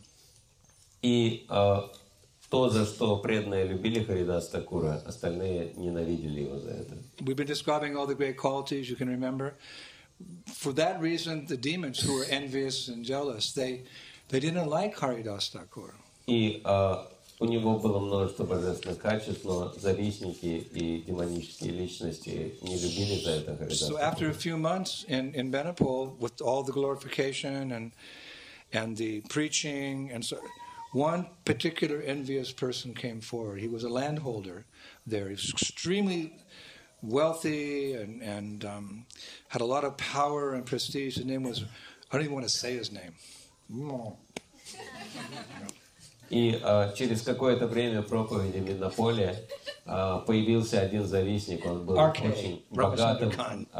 И то, за что преданные любили Харидас Такура, остальные ненавидели его за это. We've been describing all the great qualities you can remember. For that reason, the demons who were envious and jealous, they didn't like Haridas Thakur. И у него было множество божественных качеств, но завистники и демонические личности не любили за это Харидас So Такура. after a few months in Benapole, with all the glorification and the preaching, and so one particular envious person came forward. He was a landholder there. He was extremely wealthy and had a lot of power and prestige. His name was, I don't even want to say his name. И через какое-то время проповедями на поле появился один завистник. Он был очень богатым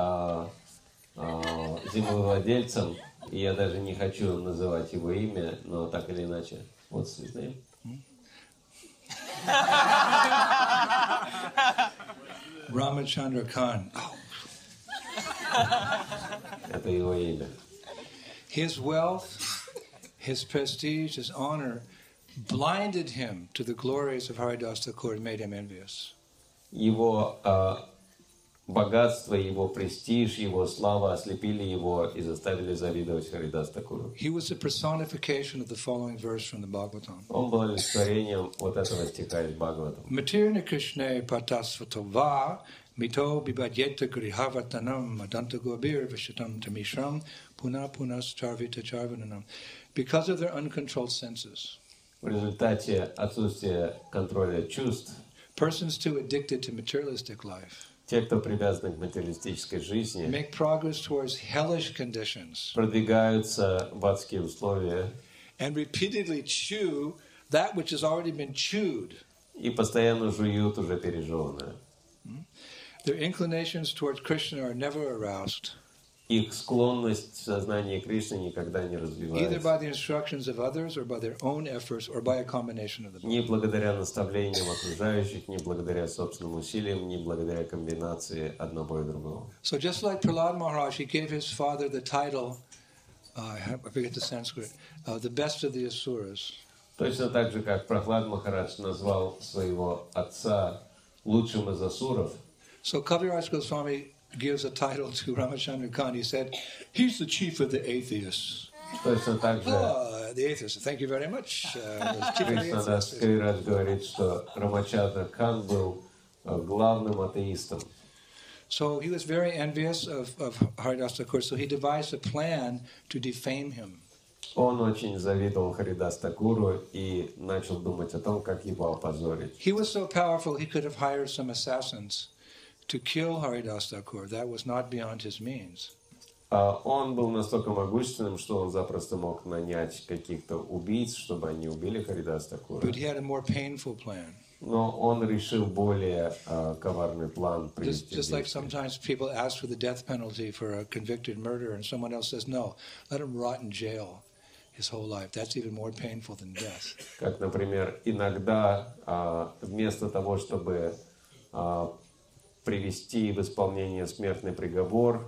землевладельцем. И я даже не хочу называть его имя, но так или иначе. What's his name? Ramachandra Khan. Это его имя. His wealth, his prestige, his honor blinded him to the glories of Haridas Thakur and made him envious. Его богатство, его престиж, его слава ослепили его и заставили завидовать Харидас Такуру. He was the personification of the following verse from the Bhagavatam. Он был олицетворением вот этого стиха из Бхагаватам. Matirna Krishna patasvatova mito bibadyeta grihavatanam madanta gobir vishatam tamishram puna punas charvita charvananam. Because of their uncontrolled senses, В результате отсутствия контроля чувств, persons too addicted to materialistic life те, кто привязаны к материалистической жизни, make progress towards hellish conditions продвигаются в адские условия and repeatedly chew that which has already been chewed. и постоянно жуют уже пережеванное. Their inclinations towards Krishna are never aroused, Их склонность в сознании Кришны никогда не either развивается. by the instructions of others or by their own efforts or by a combination of the both. Ни благодаря наставлениям окружающих, ни благодаря собственным усилиям, ни благодаря комбинации одного и другого. So just like Prahlad Maharaj, he gave his father the title, I forget the Sanskrit, the best of the Asuras. Точно так же, как Прахлад Махарадж назвал своего отца лучшим из асуров, So Kaviraj Goswami gives a title to Ramachandra Khan. He said, he's the chief of the atheists. точно так же The atheists, thank you very much. The chief of the Кришнадас atheists. Кавирадж говорит, что Рамачандра Кан был главным атеистом. So he was very envious of Haridas Thakur, so he devised a plan to defame him. Он очень завидовал Харидас Такуру и начал думать о том, как его опозорить. He was so powerful, he could have hired some assassins to kill Haridas Thakur. That was not beyond his means. Он был настолько могущественным, что он запросто мог нанять каких-то убийц, чтобы они убили Харидас Такура. But he had a more painful plan. Но он решил более коварный план привести в Just like действие. sometimes people ask for the death penalty for a convicted murderer, and someone else says, no, let him rot in jail his whole life. That's even more painful than death. Как, например, иногда вместо того, чтобы привести в исполнение смертный приговор,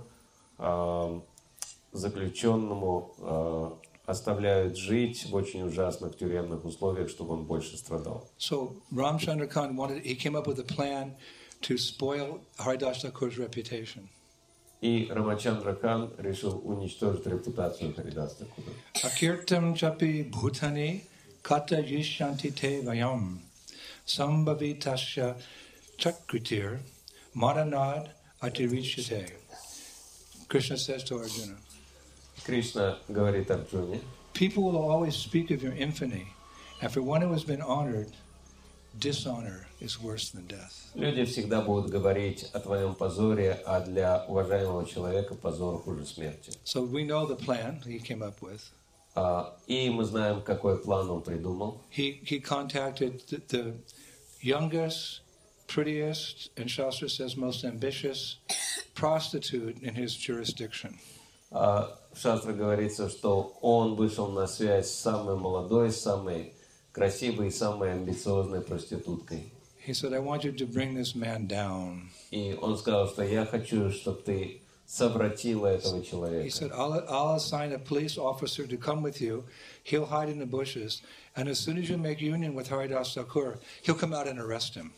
заключенному оставляют жить в очень ужасных тюремных условиях, чтобы он больше страдал. So Ramchandra Khan he came up with a plan to spoil Haridas Thakur's reputation. И Рамачандра Кан решил уничтожить репутацию Харидас Такура. Akirtam chapi bhutani kata yishanti te vayam sambhavitasya chakritir maranad atirichyate. Krishna says to Arjuna, Кришна говорит Арджуне, people will always speak of your infamy, and for one who has been honored, dishonor is worse than death. люди всегда будут говорить о твоем позоре, а для уважаемого человека позор хуже смерти. So we know the plan he came up with. И мы знаем, какой план он придумал. He contacted the youngest, prettiest, and Shastra says most ambitious prostitute in his jurisdiction. В Шастре говорится, что он вышел на связь с самой молодой, самой красивой и самой амбициозной проституткой. He said, I want you to bring this man down. И он сказал, что я хочу, чтобы ты совратила этого He человека. said, I'll assign a police officer to come with you. He'll hide in the bushes. And as soon as you make union with Haridas Thakur, he'll come out and arrest him.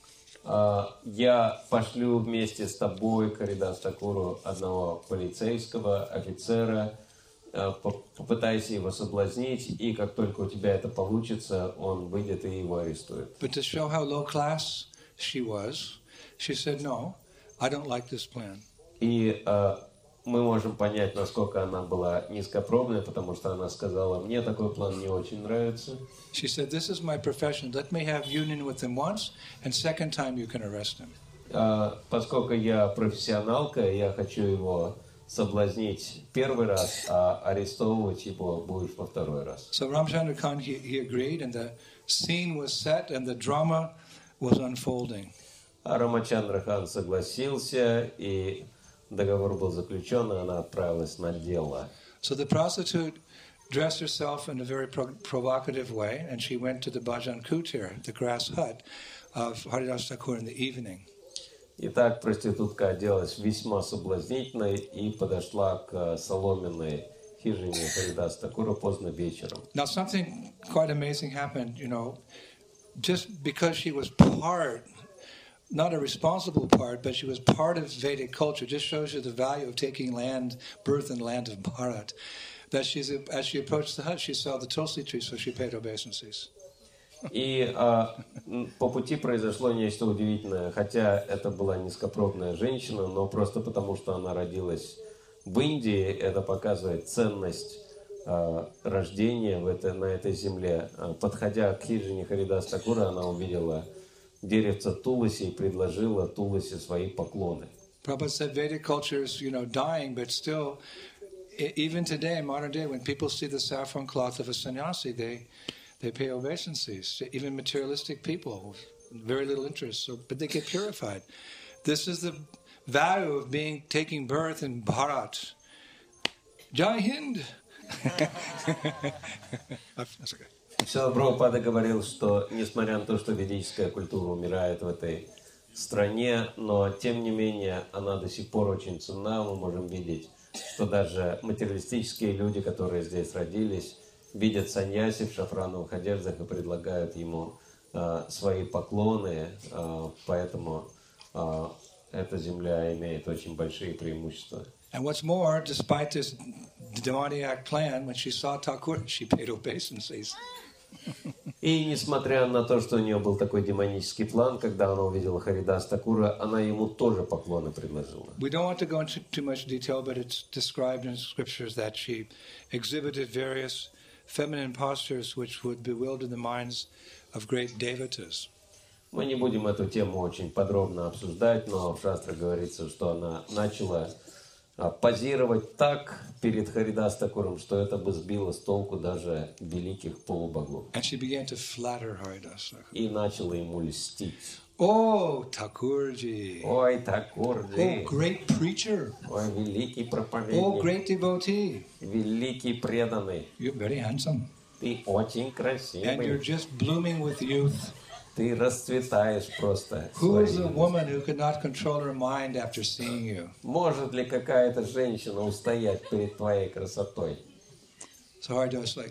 Я пошлю вместе с тобой к Харидас Такуру одного полицейского офицера, попытайся его соблазнить, и как только у тебя это получится, он выйдет и его арестует. But to show how low class she was, she said, no, I don't like this plan. И мы можем понять, насколько она была низкопробной, потому что она сказала, мне такой план не очень нравится. She said, this is my profession. Let me have union with him once, and second time you can arrest him. Поскольку я профессионалка, я хочу его соблазнить первый раз, а арестовывать его будешь во второй раз. So Ramchandra Khan, he agreed, and scene was set and the drama was unfolding. А Рамачандра Хан согласился, и договор был заключен, и она отправилась на дело. So the prostitute dressed herself in a very provocative way, and she went to the Bhajan Kutir, the grass hut of Haridas Thakur in the evening. Итак, проститутка оделась весьма соблазнительно и подошла к соломенной хижине Харидаса Такура поздно вечером. Now something quite amazing happened, just because she was part, not a responsible part, but she was part of Vedic culture, just shows you the value of taking birth in the land of Bharat. That as she approached the hut, she saw the tulsi tree, so she paid obeisances. И по пути произошло нечто удивительное, хотя это была низкопробная женщина, но просто потому, что она родилась в Индии, это показывает ценность рождения на этой земле. Подходя к хижине Харидаса Такура, она увидела деревце Туласи и предложила Туласи свои поклоны. Prabhupada said Vedic culture is, dying, but still, even today, modern day, when people see the saffron cloth of a sannyasi, they pay obeisances. Even materialistic people, very little interest, but they get purified. This is the value of taking birth in Bharat. Jai Hind. That's okay. Шрила Прабхупада говорил, что несмотря на то, что ведическая культура умирает в этой стране, но тем не менее она до сих пор очень ценна. Мы можем видеть, что даже материалистические люди, которые здесь родились, видят саньяси в шафрановых одеждах и предлагают ему свои поклоны, поэтому эта земля имеет очень большие преимущества. And what's more, despite this demoniac plan, when she saw Thakur, she paid obeisances. И несмотря на то, что у нее был такой демонический план, когда она увидела Харидаса Такура, она ему тоже поклоны предложила. We don't want to go into too much detail, but it's described in scriptures that she exhibited various feminine postures which would bewilder the minds of great devatas. Мы не будем эту тему очень подробно обсуждать, но в шастрах говорится, что она начала позировать так перед Харидас Такуром, что это бы сбило с толку даже великих полубогов. And she began to flatter Haridas Thakur. И начала ему льстить. Oh, Thakurji. Ой, Такурджи. Oh, great preacher. Ой, великий Oh, проповедник. great devotee. Великий преданный. You're very handsome. Ты очень And you're красивый. just blooming with youth. Ты расцветаешь просто. Who is a своей woman who could not control her mind after seeing you? Может ли какая-то женщина устоять перед твоей красотой? So Haridas like,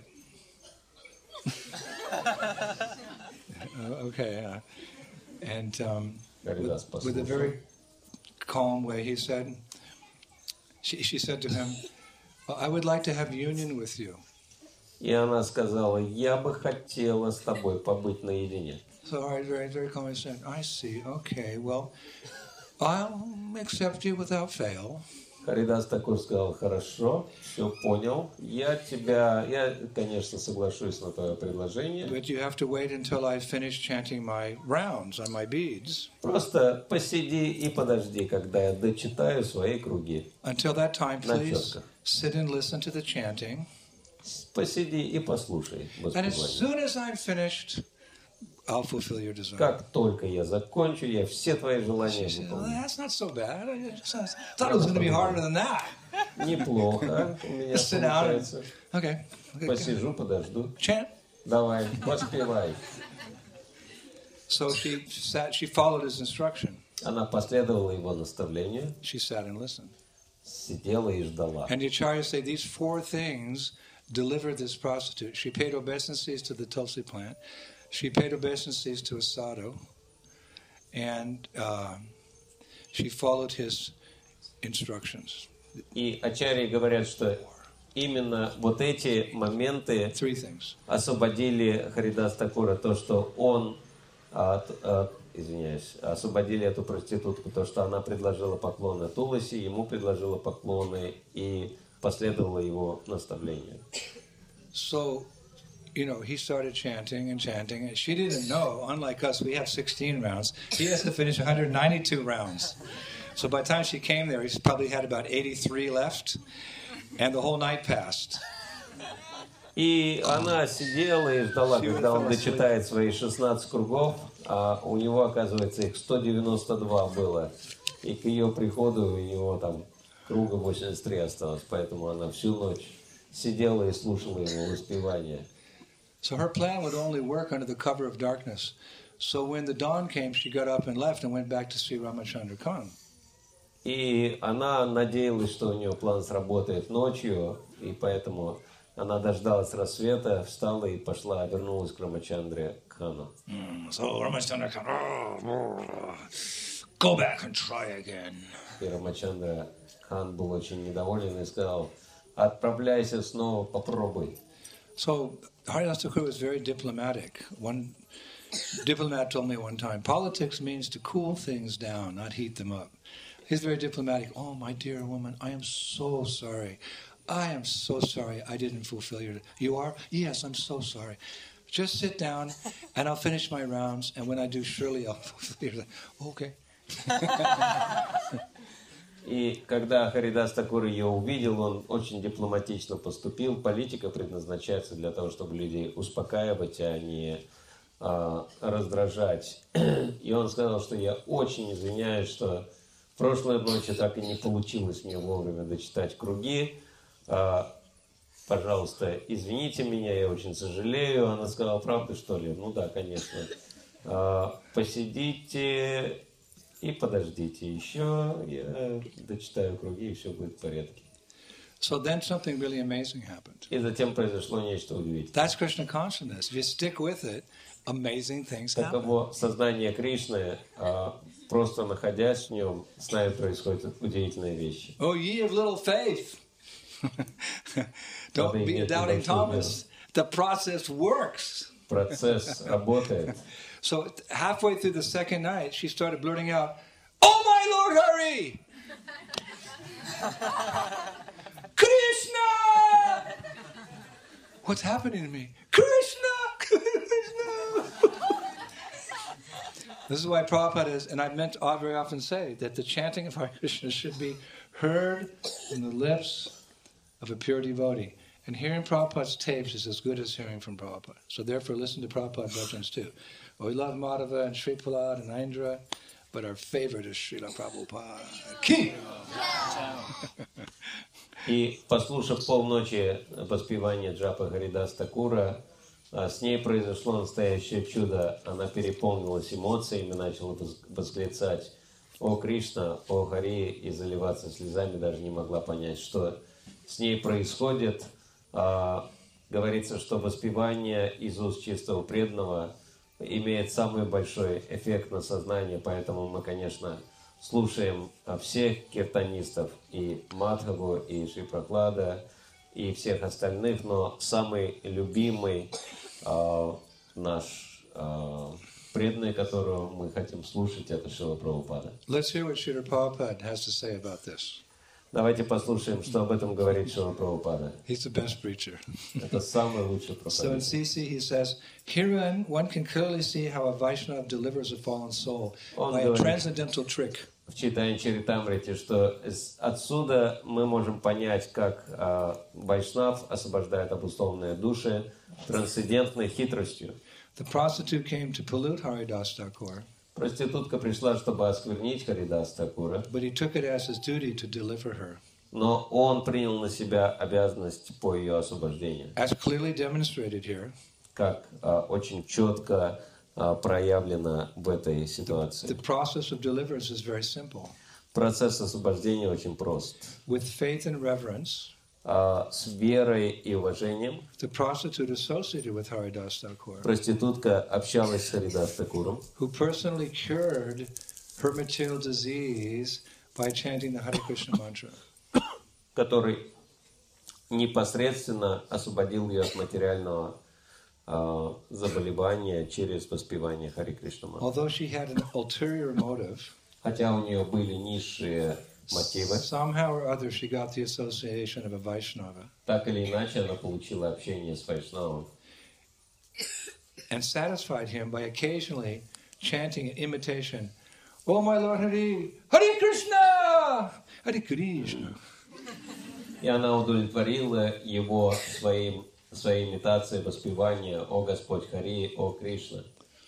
okay. And Харидас with a послушал. very calm way, he said, she said to him, I would like to have union with you. И она сказала, я бы хотела с тобой побыть наедине. So Haridas very, very calmly said, I see, okay, well, I'll accept you without fail. Харидас Такур сказал, хорошо, все понял. Я, конечно, соглашусь на твое предложение. But you have to wait until I finish chanting my rounds on my beads. Просто посиди и подожди, когда я дочитаю свои круги. Until that time, На please четках. sit and listen to the chanting. Посиди и послушай And as воспевание. soon as I'm finished, I'll fulfill your desire. Как только я закончу, я все твои желания She said, well, выполню. that's not so bad. I just thought it was going to be harder than that. Неплохо у меня Sit down. получается. Okay. Good. Посижу, подожду. Chant. Давай, воспевай. So she followed his instruction. Она последовала его наставлению, She sat and listened. сидела и ждала. And the acharyas say these four things delivered this prostitute. She paid obeisances to the tulsi plant. She paid obeisances to a sadhu. And she followed his instructions. И ачарьи говорят, что именно вот эти моменты Three things. освободили Харидас Такура, то, что он, освободили эту проститутку, то, что она предложила поклоны Туласи, ему предложила поклоны и последовала его наставлению. So, he started chanting and chanting. And she didn't know, unlike us, we have 16 rounds. He has to finish 192 rounds. So by the time she came there, he probably had about 83 left. And the whole night passed. И она сидела и ждала, когда он дочитает свои 16 кругов, а у него, оказывается, их 192 было. И к ее приходу у него там круга 83 осталось, поэтому она всю ночь сидела и слушала его воспевания. So her plan would only work under the cover of darkness. So when the dawn came, she got up and left and went back to see Ramachandra Khan. И она надеялась, что у нее план сработает ночью, и поэтому она дождалась рассвета, встала и пошла, вернулась к Рамачандре Хану. So Ramachandra Khan, go back and try again. И Рамачандра Хан был очень недоволен и сказал: отправляйся снова, попробуй. So Haridas Thakur was very diplomatic. One diplomat told me one time, politics means to cool things down, not heat them up. He's very diplomatic. Oh, my dear woman, I am so sorry. I am so sorry I didn't fulfill your... You are? Yes, I'm so sorry. Just sit down, and I'll finish my rounds, and when I do, surely I'll fulfill your... Okay. И когда Харидас Такур ее увидел, он очень дипломатично поступил. Политика предназначается для того, чтобы людей успокаивать, а не раздражать. И он сказал, что я очень извиняюсь, что прошлой ночью так и не получилось мне вовремя дочитать круги. Пожалуйста, извините меня, я очень сожалею. Она сказала: правда, что ли? Ну да, конечно. Посидите и подождите еще, я дочитаю круги, и все будет в порядке. So then something really amazing happened. И затем произошло нечто удивительное. That's Krishna consciousness. If you stick with it, amazing things happen. Таково сознание Кришны, просто находясь в нем, с нами происходят удивительные вещи. Oh, ye of little faith. Don't be a doubting Thomas. The process works. Процесс работает. So halfway through the second night, she started blurting out, "Oh my Lord Hari! Krishna! What's happening to me? Krishna! Krishna!" This is why Prabhupada is, and I meant very often say, that the chanting of Hare Krishna should be heard from the lips of a pure devotee. And hearing Prabhupada's tapes is as good as hearing from Prabhupada. So therefore listen to Prabhupada bhajans too. We love Madhava and Sri Prahlad and Indra, but our favorite is Srila Prabhupada. King! И послушав полночи воспевания Джапа Харидас Такура, с ней произошло настоящее чудо. Она переполнилась эмоциями, начала восклицать: «О Кришна, о Хари!» и заливаться слезами, даже не могла понять, что с ней происходит. Говорится, что воспевание из уст чистого преданного имеет самый большой эффект на сознание, поэтому мы, конечно, слушаем всех киртанистов, и Мадхаву, и Шри Прахлада, и всех остальных, но самый любимый наш преданный, которого мы хотим слушать, это Шрила Прабхупада. Let's hear what Srila Prabhupada has to say about this. Давайте послушаем, что об этом говорит Шрила Прабхупада. He's the best preacher. Это самый лучший So in проповедник. CC he says, herein one can clearly see how a Vaishnava delivers a fallen soul by a transcendental trick. В читании Чаритамрити, что отсюда мы можем понять, как Вайшнав освобождает обусловленные души трансцендентной хитростью. The prostitute came to pollute Haridas Thakur, Проститутка пришла, чтобы осквернить Харидас Такура, but he took it as his duty to deliver her, но он принял на себя обязанность по ее освобождению, as clearly demonstrated here. как очень четко проявлено в этой ситуации. The process of deliverance is very simple. Процесс освобождения очень прост. With faith and reverence, С верой и уважением the prostitute associated with Haridas Thakur, проститутка общалась с Харидас Такуром, who personally cured her material disease by chanting the Hare Krishna mantra. который непосредственно освободил ее от материального заболевания через воспевание Хари Кришна мантры. Although she had an ulterior motive, Хотя у нее были низшие мотивы, somehow or other she got the association of a Vaishnava так или иначе она получила общение с Вайшнавом and satisfied him by occasionally chanting in imitation, "Oh my Lord Hari, Hare Krishna, Hare Krishna." и она удовлетворила его своим своей имитацией воспевания «О Господь Хари, о Кришна».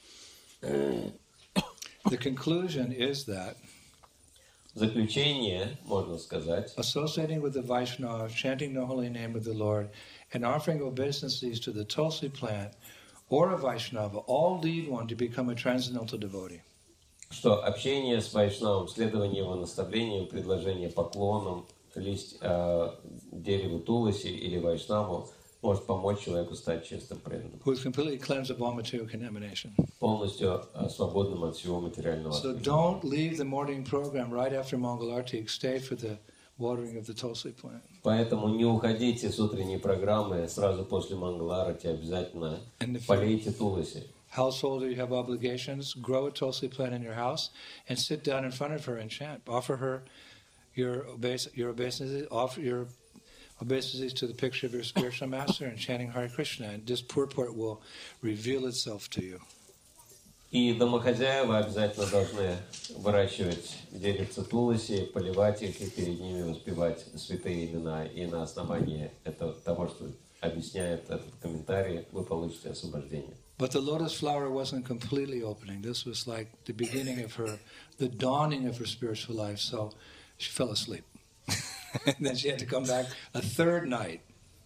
The conclusion is that Заключение, можно сказать, associating with the Vaishnava, chanting the holy name of the Lord, and offering obeisances to the Tulsi plant or a Vaishnava all lead one to become a transcendental devotee. что общение с Вайшнавом, следование его наставлениям, предложение поклонам, дереву Туласи или Вайшнаву может помочь человеку стать чистым преданным, Who is completely cleansed of all material contamination. полностью свободным от всего материального. So don't leave the morning program right after Mangalarti. Stay for the watering of the Tulsi plant. Поэтому не уходите с утренней программы сразу после Мангаларати, обязательно полейте Туласи. Householder, you have obligations. Grow a Tulsi plant in your house and sit down in front of her and chant. Offer her your obeisances. Offer your obeisances to the picture of your spiritual master and chanting Hare Krishna, and this purport will reveal itself to you. И домохозяева обязательно должны выращивать деревца Туласи, поливать их и перед ними воспевать святые имена. И на основании того, что объясняет этот комментарий, вы получите освобождение. But the lotus flower wasn't completely opening. This was like the beginning of the dawning of her spiritual life. So she fell asleep. And then she had to come back a third night.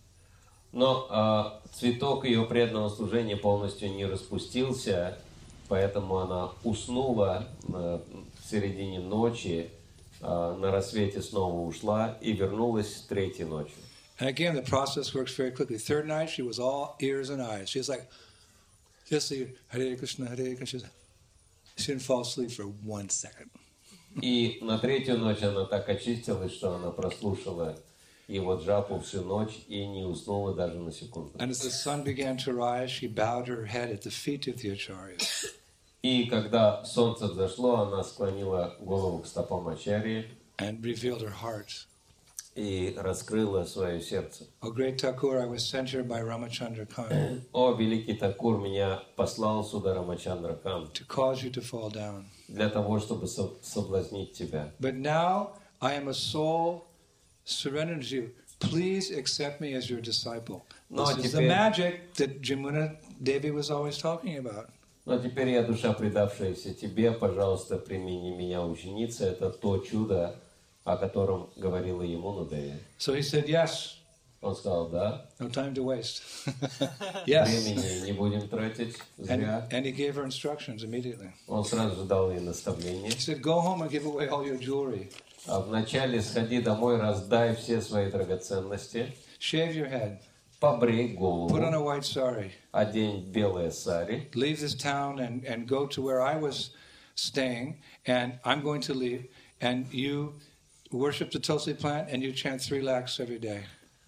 Но цветок ее преданного служения полностью не распустился, поэтому она уснула в середине ночи, на рассвете снова ушла и вернулась третьей ночью. And again, the process works very quickly. Third night, she was all ears and eyes. She was like, just Hare Krishna, Hare Krishna. She didn't fall asleep for 1 second. И на третью ночь она так очистилась, что она прослушала его джапу всю ночь и не уснула даже на секунду. And as the sun began to rise, she bowed her head at the feet of the acharyas. И когда солнце взошло, она склонила голову к стопам Ачарьи And revealed her heart. и раскрыла свое сердце. O great Thakur, I was sent here by Ramachandra Khan «О, великий Такур, меня послал сюда Рамачандра Кан to cause you to fall down. для того, чтобы соблазнить тебя. But now I am a soul surrendered to you. Please accept me as your disciple." No, This is the теперь- magic that Jamuna Devi was always talking about. Но теперь я, душа, предавшаяся тебе, пожалуйста, примени меня ученица. Это то чудо, о котором говорила ему Деви. So he said, yes, Он сказал, да, no time to waste. Yes. времени не будем тратить зря. And he gave her instructions immediately. Он сразу же дал ей наставление. He said, go home and give away all your jewelry. А вначале сходи домой, раздай все свои драгоценности, Shave your head. побрей Put on голову, a white sari. одень белое сари, Leave this town and go to where I was staying. And I'm going to leave. And you worship the Tulsi plant and you chant 3 lakhs every day.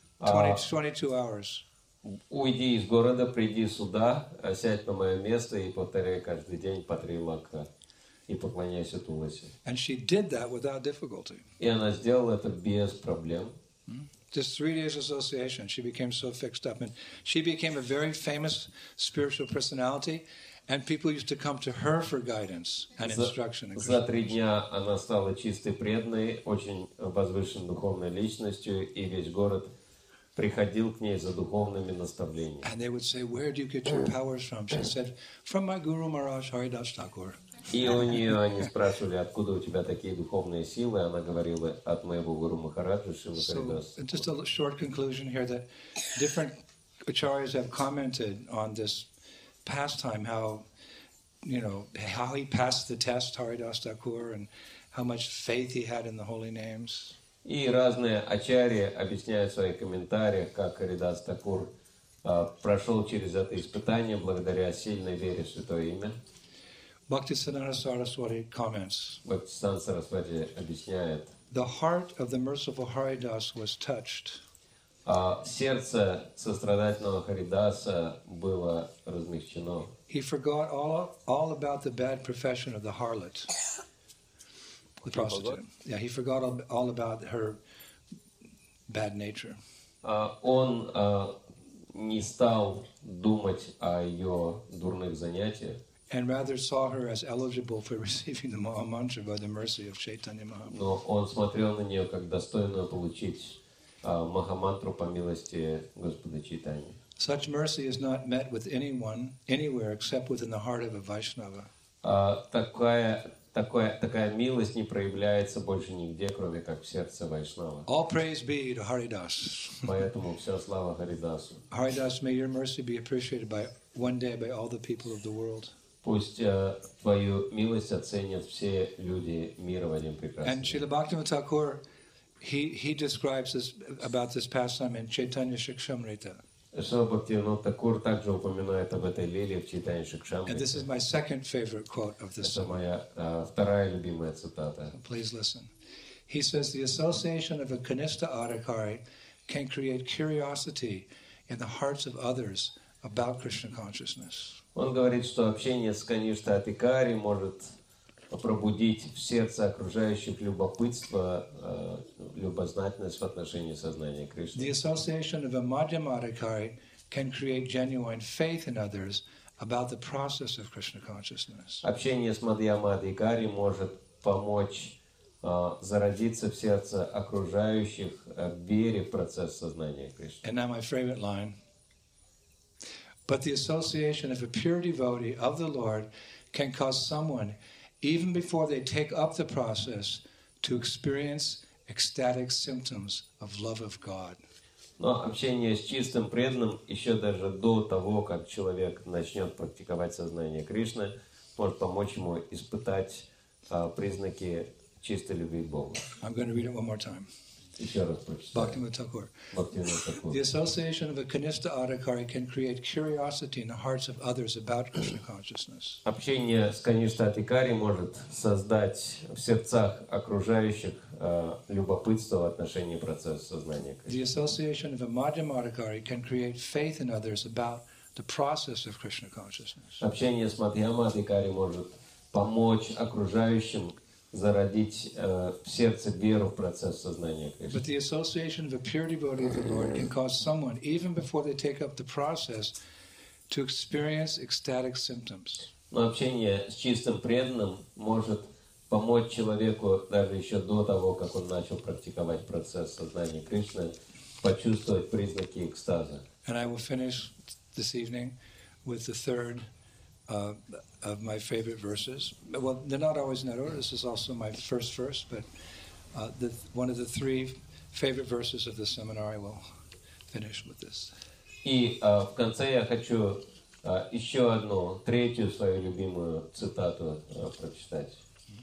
22 hours. уйди из города, приди сюда, сядь на мое место и повторяй каждый день по 3 лака и поклоняйся Туласи. And she did that without difficulty. И она сделала это без проблем. Just 3 days association, she became so fixed up. And she became a very famous spiritual personality. And people used to come to her for guidance and instruction. in За Krishna 3 дня она стала чистой преданной, очень возвышенной духовной личностью, и весь город приходил к ней за духовными наставлениями. And they would say, where do you get your powers from? She said, from my Guru Maharaj Haridas Thakur. И у нее они спрашивали, откуда у тебя такие духовные силы. Она говорила, от моего гуру Махараджа Шрила So, Харидаса. just a short conclusion here that different acharyas have commented on this pastime, how he passed the test, Haridas Thakur, and how much faith he had in the holy names. И разные ачарьи объясняют в своих комментариях, как Харидас Такур прошел через это испытание благодаря сильной вере в Святое Имя. Bhaktisiddhanta Saraswati comments, Бхактисиданта Сарасвати объясняет, the heart of the merciful Haridas was touched. сердце сострадательного Харидаса было размягчено. He forgot all about the bad profession of the harlot, the prostitute. Yeah, he forgot all about her bad nature. Он не стал думать о ее дурных занятиях, And rather saw her as eligible for receiving the Maha Mantra by the mercy of Chaitanya Mahaprabhu. но он смотрел на нее как достойную получить Махамантру по милости Господа Чайтаньи. Such mercy is not met with anyone, anywhere, except within the heart of a Vaishnava. Такая милость не проявляется больше нигде, кроме как в сердце Вайшнава. All praise be to Haridas. Поэтому вся слава Харидасу. Haridas, may your mercy be appreciated one day by all the people of the world. Пусть твою милость оценят все люди мира в один прекрасный And день. Srila Bhaktivinoda Thakur, he describes this about this pastime in Chaitanya Shikshamrita. Шрила Бхактивинода Такур также упоминает об этой лиле в читании And this Шикшамрити. is my second favorite quote of this Это song. моя вторая любимая цитата. Please listen. He says, the association of a Kanistha Adhikari can create curiosity in the hearts of others about Krishna consciousness. Он говорит, что общение с Каништа Адхикари может пробудить в сердце окружающих любопытство, любознательность в отношении сознания The Кришны. association of a Madhyama Adhikari can create genuine faith in others about the process of Krishna consciousness. Общение с Мадьяма Адхикари может помочь зародиться в сердце окружающих вере в процесс сознания Кришны. And now my favorite line. But the association of a pure devotee of the Lord can cause someone, even before they take up the process, to experience ecstatic symptoms of love of God. Но общение с чистым преданным еще даже до того, как человек начнет практиковать сознание Кришны, может помочь ему испытать признаки чистой любви к Богу. I'm going to read it one more time. Еще раз прочитаю. Bhaktivinoda Thakur. Бхактивинода Такур. The association of a Kanistha Adhikari can create curiosity in the hearts of others about Krishna consciousness. Общение с Каништа Адхикари может создать в сердцах окружающих любопытство в отношении процесса сознания Кришны. The association of a Madhyama Adhikari can create faith in others about the process of Krishna consciousness. Общение с Мадьяма Адхикари может помочь окружающим зародить в сердце веру в процесс сознания Кришны. But the association of a pure devotee of the Lord can cause someone, even before they take up the process, to experience ecstatic symptoms. Но общение с чистым преданным может помочь человеку даже еще до того, как он начал практиковать процесс сознания Кришны, почувствовать признаки экстаза. And I will finish this evening with the third of my favorite verses. Well, they're not always in that order. This is also my first verse, but one of the three favorite verses of the seminar. I will finish with this. И в конце я хочу еще одну, третью свою любимую цитату прочитать.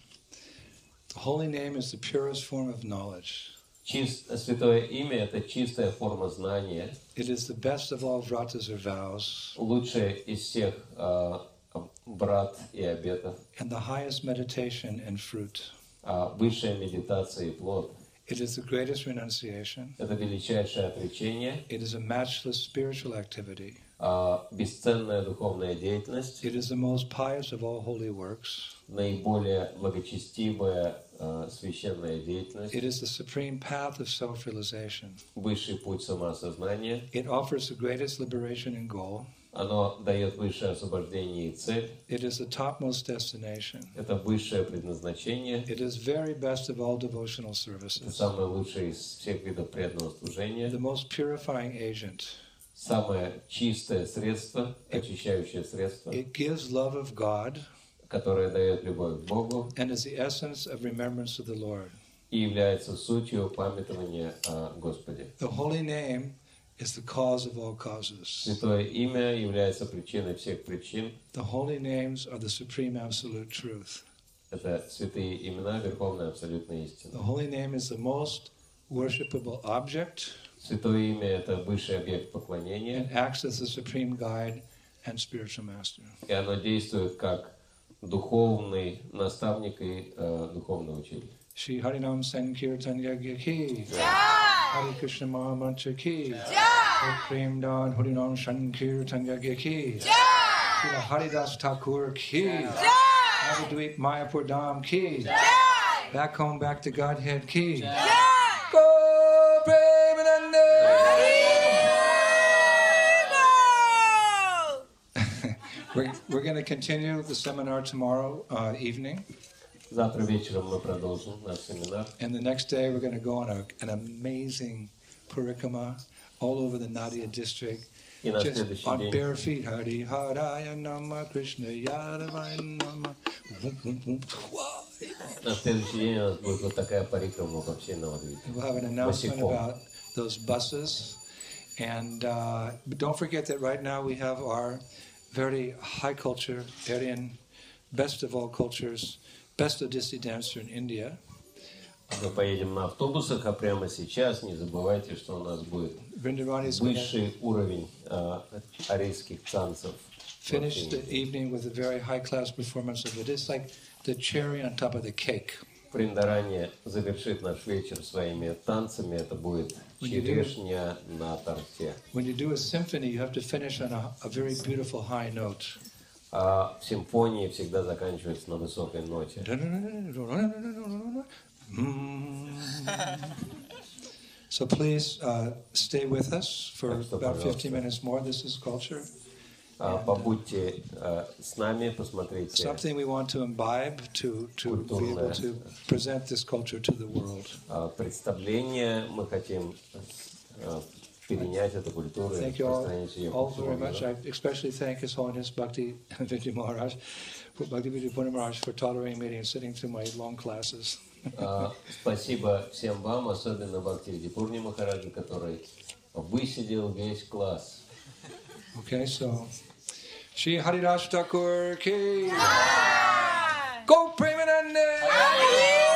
The holy name is the purest form of knowledge. Святое имя – это чистая форма знания, It is the best of all vratas or vows, лучшая из всех брат и обетов, and the highest meditation and fruit. высшая медитация и плод. It is the greatest renunciation. Это величайшее отречение, It is a matchless spiritual activity. бесценная духовная деятельность, It is the most pious of all holy works. наиболее благочестивая священная деятельность, It is the supreme path of self-realization. высший путь самоосознания. It offers the greatest liberation and goal. Оно дает высшее освобождение и цель. It is the topmost destination. Это высшее предназначение. It is very best of all devotional Это services. самое лучшее из всех видов преданного служения. The most purifying agent. Самое чистое средство, очищающее средство, It gives love of God которое дает любовь к Богу and is the essence of remembrance of the Lord. и является сутью памятования о Господе. The holy name is the cause of all causes. Святое имя является причиной всех причин. The holy names are the supreme absolute truth. Это святые имена, верховная абсолютная истина. The holy name is the most worshipable object Святое имя – это высший объект and поклонения, acts as the supreme guide and spiritual master. и оно действует как духовный наставник и духовный учитель. Shri Harinam Sankirtan Yagya ki. Hare Krishna Mahamantra ki. Prem Dan Harinam Sankirtan Yagya ki. Srila Haridas Thakur ki. Navadvip Mayapur Dham ki. Back home, back to Godhead ki. Go Premanande! We're going to continue the seminar tomorrow evening. Завтра вечером мы продолжим наш семинар. And the next day, we're going to go on an amazing parikrama all over the Nadia district, И на just следующий on день bare feet. Hari Haraya Nama Krishna Yadavaya Nama. На следующий день у нас будет вот такая парикрама по всей Навадвипе. We'll have an announcement Босиком. about those buses. And but don't forget that right now we have our very high culture, Aryan, best of all cultures, best of disty dancer in India. Мы поедем на автобусах, а прямо сейчас не забывайте, что у нас будет Vrindavan is going to высший уровень арийских танцев. finish the evening with a very high-class performance of it. It's like the cherry on top of the cake. Приндарани завершит наш вечер своими танцами. Это будет черешня на торте. When you do a symphony, you have to finish on a very beautiful high note. А в симфонии всегда заканчивается на высокой ноте. So please stay with us for Так что, about пожалуйста. 15 minutes more. This is culture. Побудьте с нами, посмотрите. Something we want to imbibe to be able to present this culture to the world. Представление. Мы хотим перенять эту культуру и Thank you распространить ее all по всему very much. I миру. especially thank His Holiness Bhakti Vijay Maharaj, Bhakti Vijay Puri Maharaj for tolerating me and sitting through my long classes. Спасибо всем вам, особенно Бхактивиде Пурни Махараджи, который высидел весь класс. Okay, so Shri Hariraj Thakur ki Go Premanande!